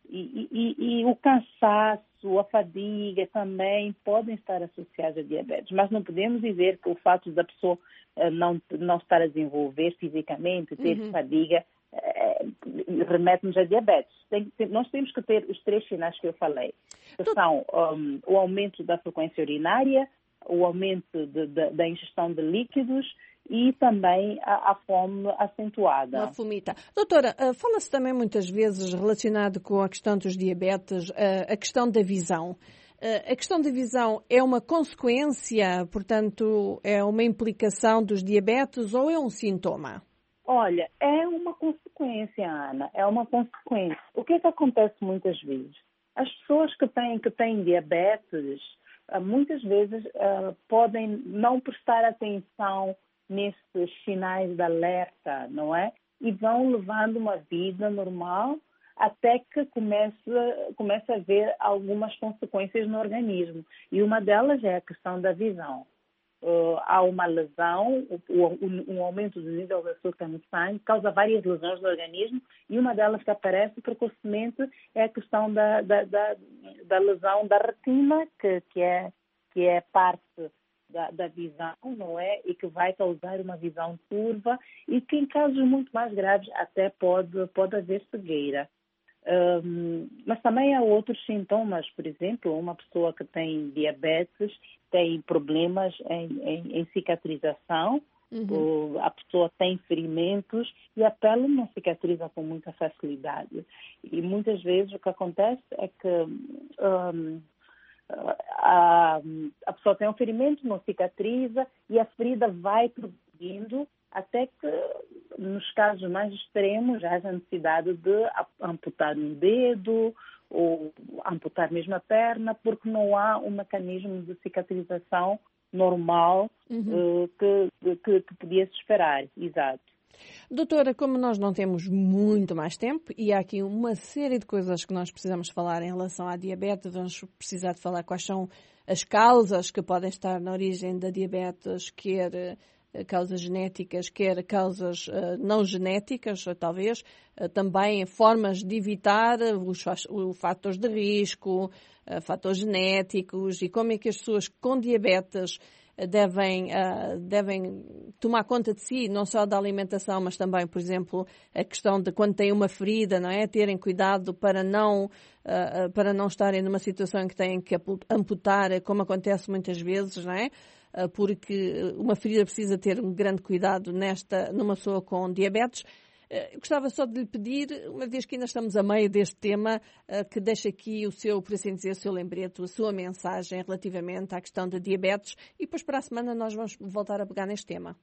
E, e, e o cansaço, a fadiga também podem estar associados a diabetes, mas não podemos dizer que o fato da pessoa uh, não, não estar a desenvolver fisicamente, ter uhum. fadiga, uh, remete-nos a diabetes. Tem, tem, nós temos que ter os três sinais que eu falei, que são um, o aumento da frequência urinária, o aumento de, de, da ingestão de líquidos e também a, a fome acentuada. Uma fomita. Doutora, uh, fala-se também muitas vezes relacionado com a questão dos diabetes, uh, a questão da visão. Uh, a questão da visão é uma consequência, portanto, é uma implicação dos diabetes ou é um sintoma? Olha, é uma consequência, Ana, é uma consequência. O que é que acontece muitas vezes? As pessoas que têm, que têm diabetes, muitas vezes uh, podem não prestar atenção nesses sinais de alerta, não é? E vão levando uma vida normal até que comece, comece a haver algumas consequências no organismo. E uma delas é a questão da visão. Uh, há uma lesão, um aumento do nível de açúcar no sangue, causa várias lesões no organismo e uma delas que aparece precocemente é a questão da, da, da, da lesão da retina, que, que, é, que é parte da, da visão, não é? E que vai causar uma visão turva e que em casos muito mais graves até pode, pode haver cegueira. Um, mas também há outros sintomas, por exemplo, uma pessoa que tem diabetes tem problemas em, em, em cicatrização, uhum. a pessoa tem ferimentos e a pele não cicatriza com muita facilidade. E muitas vezes o que acontece é que um, a, a pessoa tem um ferimento, não cicatriza e a ferida vai progredindo até que, nos casos mais extremos, haja necessidade de amputar um dedo ou amputar mesmo a perna, porque não há um mecanismo de cicatrização normal uhum. uh, que, que, que podia-se esperar. Exato. Doutora, como nós não temos muito mais tempo e há aqui uma série de coisas que nós precisamos falar em relação à diabetes, vamos precisar de falar quais são as causas que podem estar na origem da diabetes, quer causas genéticas, quer causas uh, não genéticas, talvez, uh, também formas de evitar os, os fatores de risco, uh, fatores genéticos e como é que as pessoas com diabetes devem, uh, devem tomar conta de si, não só da alimentação, mas também, por exemplo, a questão de quando têm uma ferida, não é? Terem cuidado para não, uh, para não estarem numa situação em que têm que amputar, como acontece muitas vezes, não é? Porque uma ferida precisa ter um grande cuidado nesta, numa pessoa com diabetes. Eu gostava só de lhe pedir, uma vez que ainda estamos a meio deste tema, que deixe aqui o seu, por assim dizer, o seu lembrete, a sua mensagem relativamente à questão da diabetes e depois para a semana nós vamos voltar a pegar neste tema.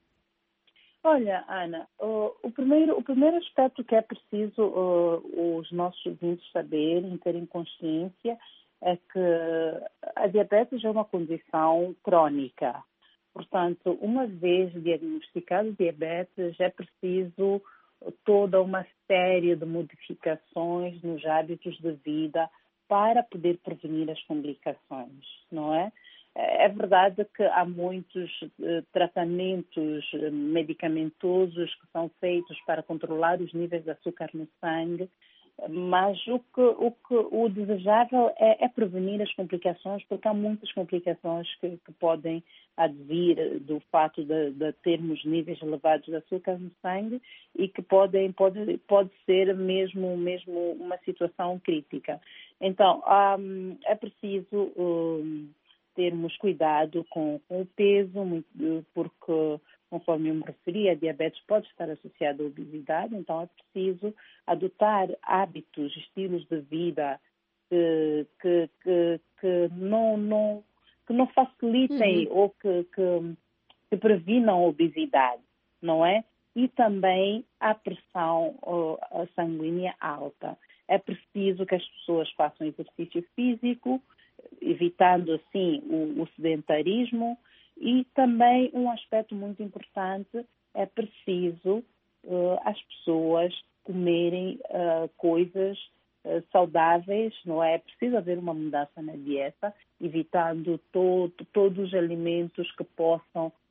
Olha, Ana, o, o, primeiro, o primeiro aspecto que é preciso uh, os nossos ouvintes saberem, terem consciência, é que a diabetes é uma condição crônica. Portanto, uma vez diagnosticado diabetes, é preciso toda uma série de modificações nos hábitos de vida para poder prevenir as complicações, não é? É verdade que há muitos eh, tratamentos medicamentosos que são feitos para controlar os níveis de açúcar no sangue, mas o, que, o, que, o desejável é, é prevenir as complicações, porque há muitas complicações que, que podem advir do fato de, de termos níveis elevados de açúcar no sangue e que podem, pode, pode ser mesmo, mesmo uma situação crítica. Então, um, é preciso um, termos cuidado com, com o peso, porque, conforme eu me referi, a diabetes pode estar associada à obesidade, então é preciso adotar hábitos, estilos de vida que, que, que, que, não, não, que não facilitem uhum. ou que, que, que previnam a obesidade, não é? E também a pressão a sanguínea alta. É preciso que as pessoas façam exercício físico, evitando assim o, o sedentarismo. E também um aspecto muito importante, é preciso uh, as pessoas comerem uh, coisas uh, saudáveis, não é? É preciso haver uma mudança na dieta, evitando todo, todos os alimentos que possam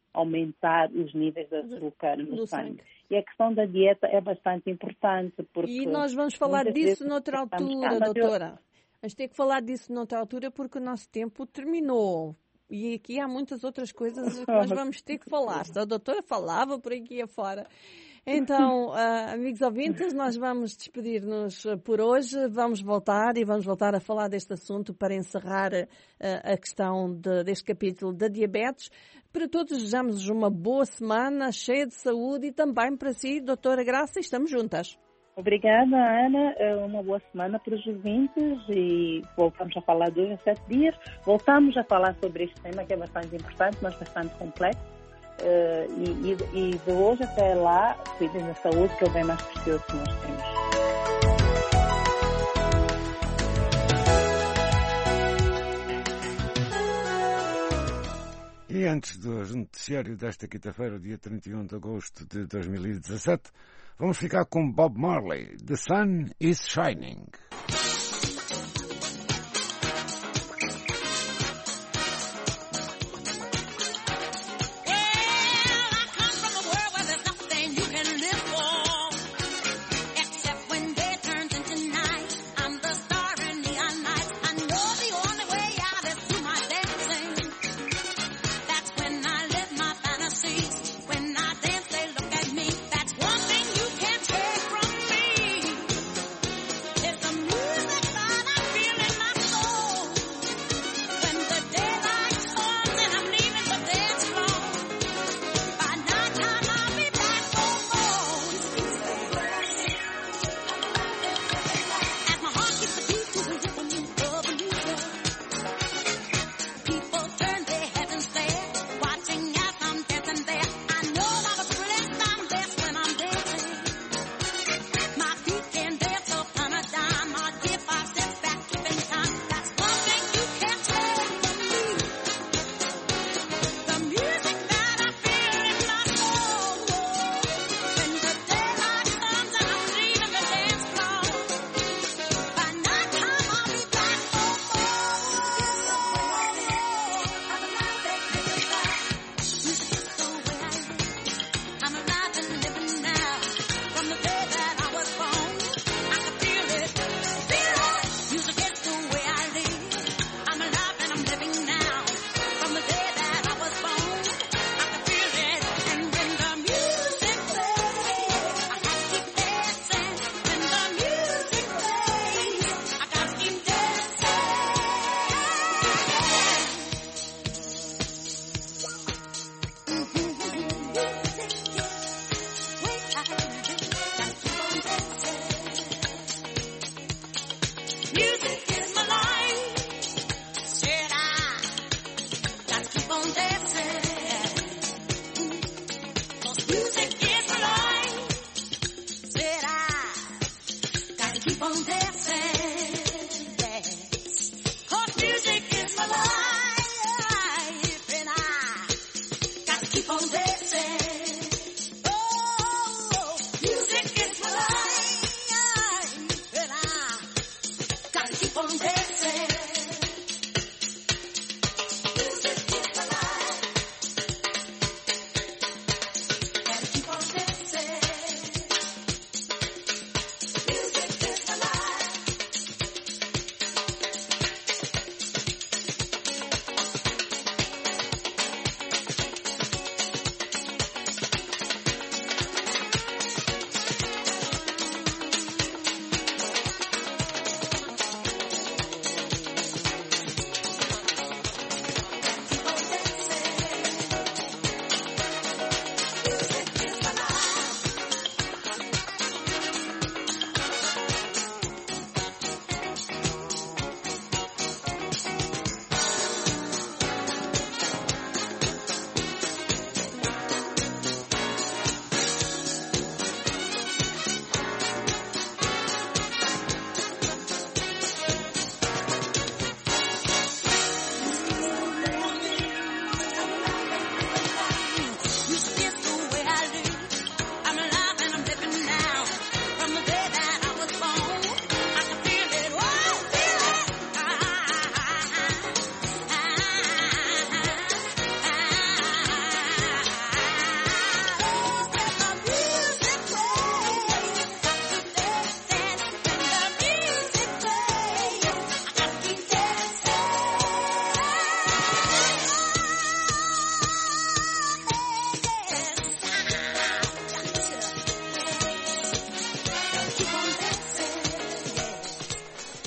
aumentar os níveis de açúcar no, no sangue. sangue. E a questão da dieta é bastante importante. Porque e nós vamos falar disso noutra altura, cá, doutora. Vamos ter que falar disso noutra altura porque o nosso tempo terminou. E aqui há muitas outras coisas que nós vamos ter que falar. A doutora falava por aqui afora. Então, uh, amigos ouvintes, nós vamos despedir-nos por hoje. Vamos voltar e vamos voltar a falar deste assunto para encerrar uh, a questão de, deste capítulo da diabetes. Para todos, desejamos uma boa semana, cheia de saúde e também para si, doutora Graça, estamos juntas. Obrigada, Ana. Uma boa semana para os ouvintes e voltamos a falar dois a sete dias. Voltamos a falar sobre este tema que é bastante importante, mas bastante complexo. Uh, e, e, e de hoje até lá, cuidem da saúde, que é o bem mais precioso que nós temos. E antes do noticiário desta quinta-feira, dia trinta e um de agosto de dois mil e dezassete, vamos ficar com Bob Marley, The Sun is Shining. There's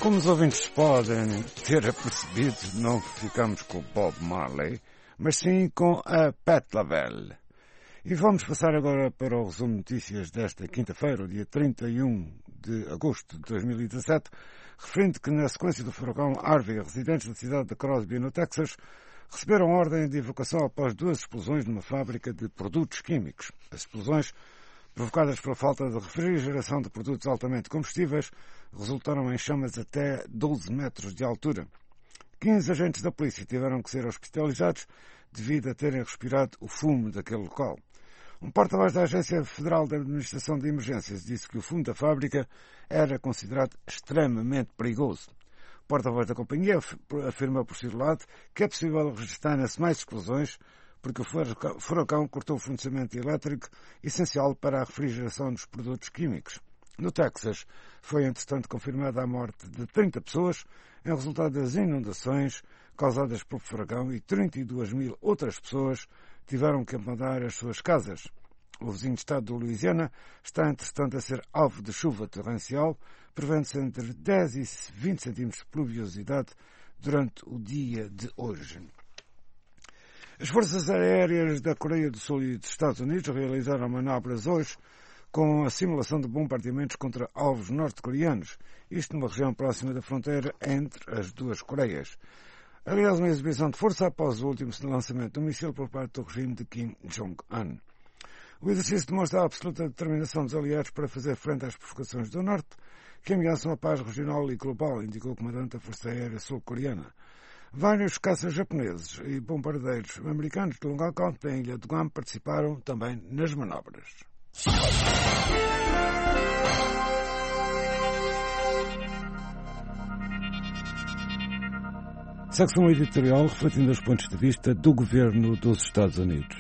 Como os ouvintes podem ter apercebido, não ficamos com o Bob Marley, mas sim com a Pat Lavelle. E vamos passar agora para o resumo de notícias desta quinta-feira, dia trinta e um de agosto de dois mil e dezassete, referindo que na sequência do furacão Harvey, residentes da cidade de Crosby, no Texas, receberam ordem de evacuação após duas explosões numa fábrica de produtos químicos. As explosões, provocadas pela falta de refrigeração de produtos altamente combustíveis, resultaram em chamas até doze metros de altura. quinze agentes da polícia tiveram que ser hospitalizados devido a terem respirado o fumo daquele local. Um porta-voz da Agência Federal de Administração de Emergências disse que o fumo da fábrica era considerado extremamente perigoso. O porta-voz da companhia afirma por seu lado que é possível registrar-se mais explosões porque o furacão cortou o fornecimento elétrico essencial para a refrigeração dos produtos químicos. No Texas, foi entretanto confirmada a morte de trinta pessoas em resultado das inundações causadas pelo furacão e trinta e duas mil outras pessoas tiveram que abandonar as suas casas. O vizinho estado do Louisiana está entretanto a ser alvo de chuva torrencial, prevendo-se entre dez e vinte centímetros de pluviosidade durante o dia de hoje. As forças aéreas da Coreia do Sul e dos Estados Unidos realizaram manobras hoje com a simulação de bombardeamentos contra alvos norte-coreanos, isto numa região próxima da fronteira entre as duas Coreias. Aliás, uma exibição de força após o último lançamento de um míssil por parte do regime de Kim Jong-un. O exercício demonstra a absoluta determinação dos aliados para fazer frente às provocações do Norte, que ameaçam a paz regional e global, indicou o comandante da Força Aérea Sul-Coreana. Vários caças japoneses e bombardeiros americanos de longo alcance da ilha de Guam participaram também nas manobras. Secção editorial refletindo os pontos de vista do governo dos Estados Unidos.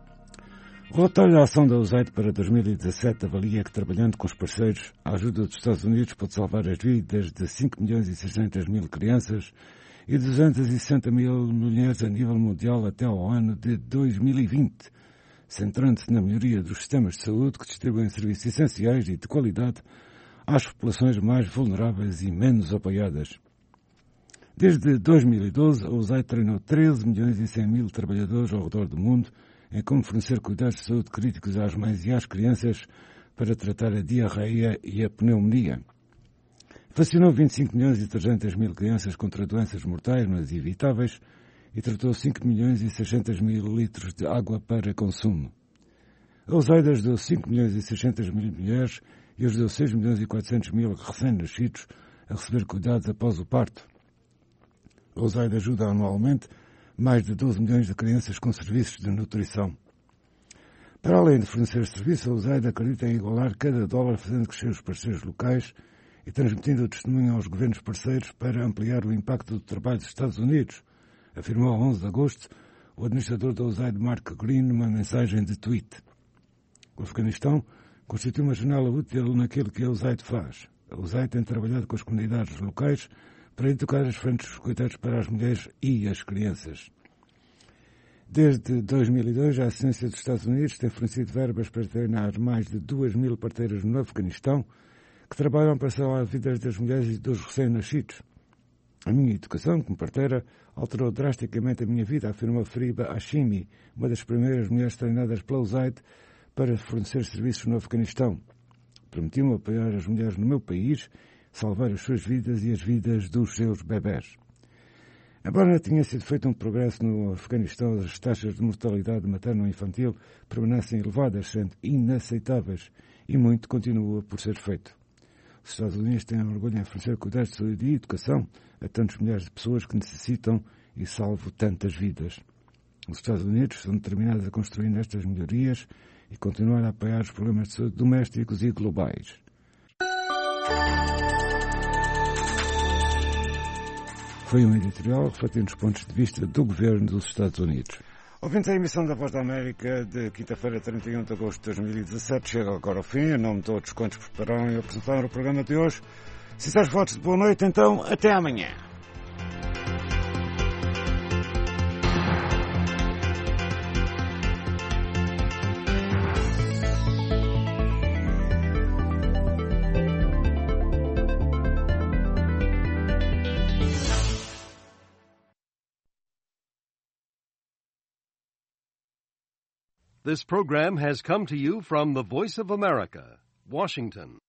O relatório da ação da U S A I D para dois mil e dezassete avalia que, trabalhando com os parceiros, a ajuda dos Estados Unidos pode salvar as vidas de cinco milhões e seiscentas mil crianças e duzentas e sessenta mil mulheres a nível mundial até ao ano de dois mil e vinte, centrando-se na melhoria dos sistemas de saúde que distribuem serviços essenciais e de qualidade às populações mais vulneráveis e menos apoiadas. Desde dois mil e doze, a U S A I D treinou treze milhões e cem mil trabalhadores ao redor do mundo em como fornecer cuidados de saúde críticos às mães e às crianças para tratar a diarreia e a pneumonia. Vacinou vinte e cinco milhões e trezentas mil crianças contra doenças mortais, mas evitáveis, e tratou cinco milhões e seiscentos mil litros de água para consumo. A U S A I D ajudou cinco milhões e seiscentas mil mulheres e ajudou seis milhões e quatrocentos mil recém-nascidos a receber cuidados após o parto. A U S A I D ajuda anualmente mais de doze milhões de crianças com serviços de nutrição. Para além de fornecer serviços, a U S A I D acredita em igualar cada dólar fazendo crescer os parceiros locais e transmitindo o testemunho aos governos parceiros para ampliar o impacto do trabalho dos Estados Unidos, afirmou a onze de agosto o administrador da U S A I D Mark Green numa mensagem de tweet. O Afeganistão constitui uma janela útil naquilo que a U S A I D faz. A U S A I D tem trabalhado com as comunidades locais para educar as frentes dos cuidados para as mulheres e as crianças. Desde dois mil e dois, a Assistência dos Estados Unidos tem fornecido verbas para treinar mais de duas mil parteiras no Afeganistão que trabalham para salvar as vidas das mulheres e dos recém-nascidos. A minha educação como parteira alterou drasticamente a minha vida, afirmou Fariba Hashimi, uma das primeiras mulheres treinadas pela U S A I D para fornecer serviços no Afeganistão. Permitiu-me apoiar as mulheres no meu país, salvar as suas vidas e as vidas dos seus bebés. Embora tenha sido feito um progresso no Afeganistão, as taxas de mortalidade materno-infantil permanecem elevadas, sendo inaceitáveis, e muito continua por ser feito. Os Estados Unidos têm orgulho em oferecer cuidados de saúde e educação a tantas milhares de pessoas que necessitam e salvo tantas vidas. Os Estados Unidos são determinados a construir nestas melhorias e continuar a apoiar os problemas de saúde domésticos e globais. Foi um editorial refletindo os pontos de vista do governo dos Estados Unidos. Ouvintes, a emissão da Voz da América de quinta-feira, trinta e um de agosto de dois mil e dezassete, chega agora ao fim. Em nome de todos quantos prepararam e apresentaram o programa de hoje, sinceros votos de boa noite, então, até amanhã. This program has come to you from the Voice of America, Washington.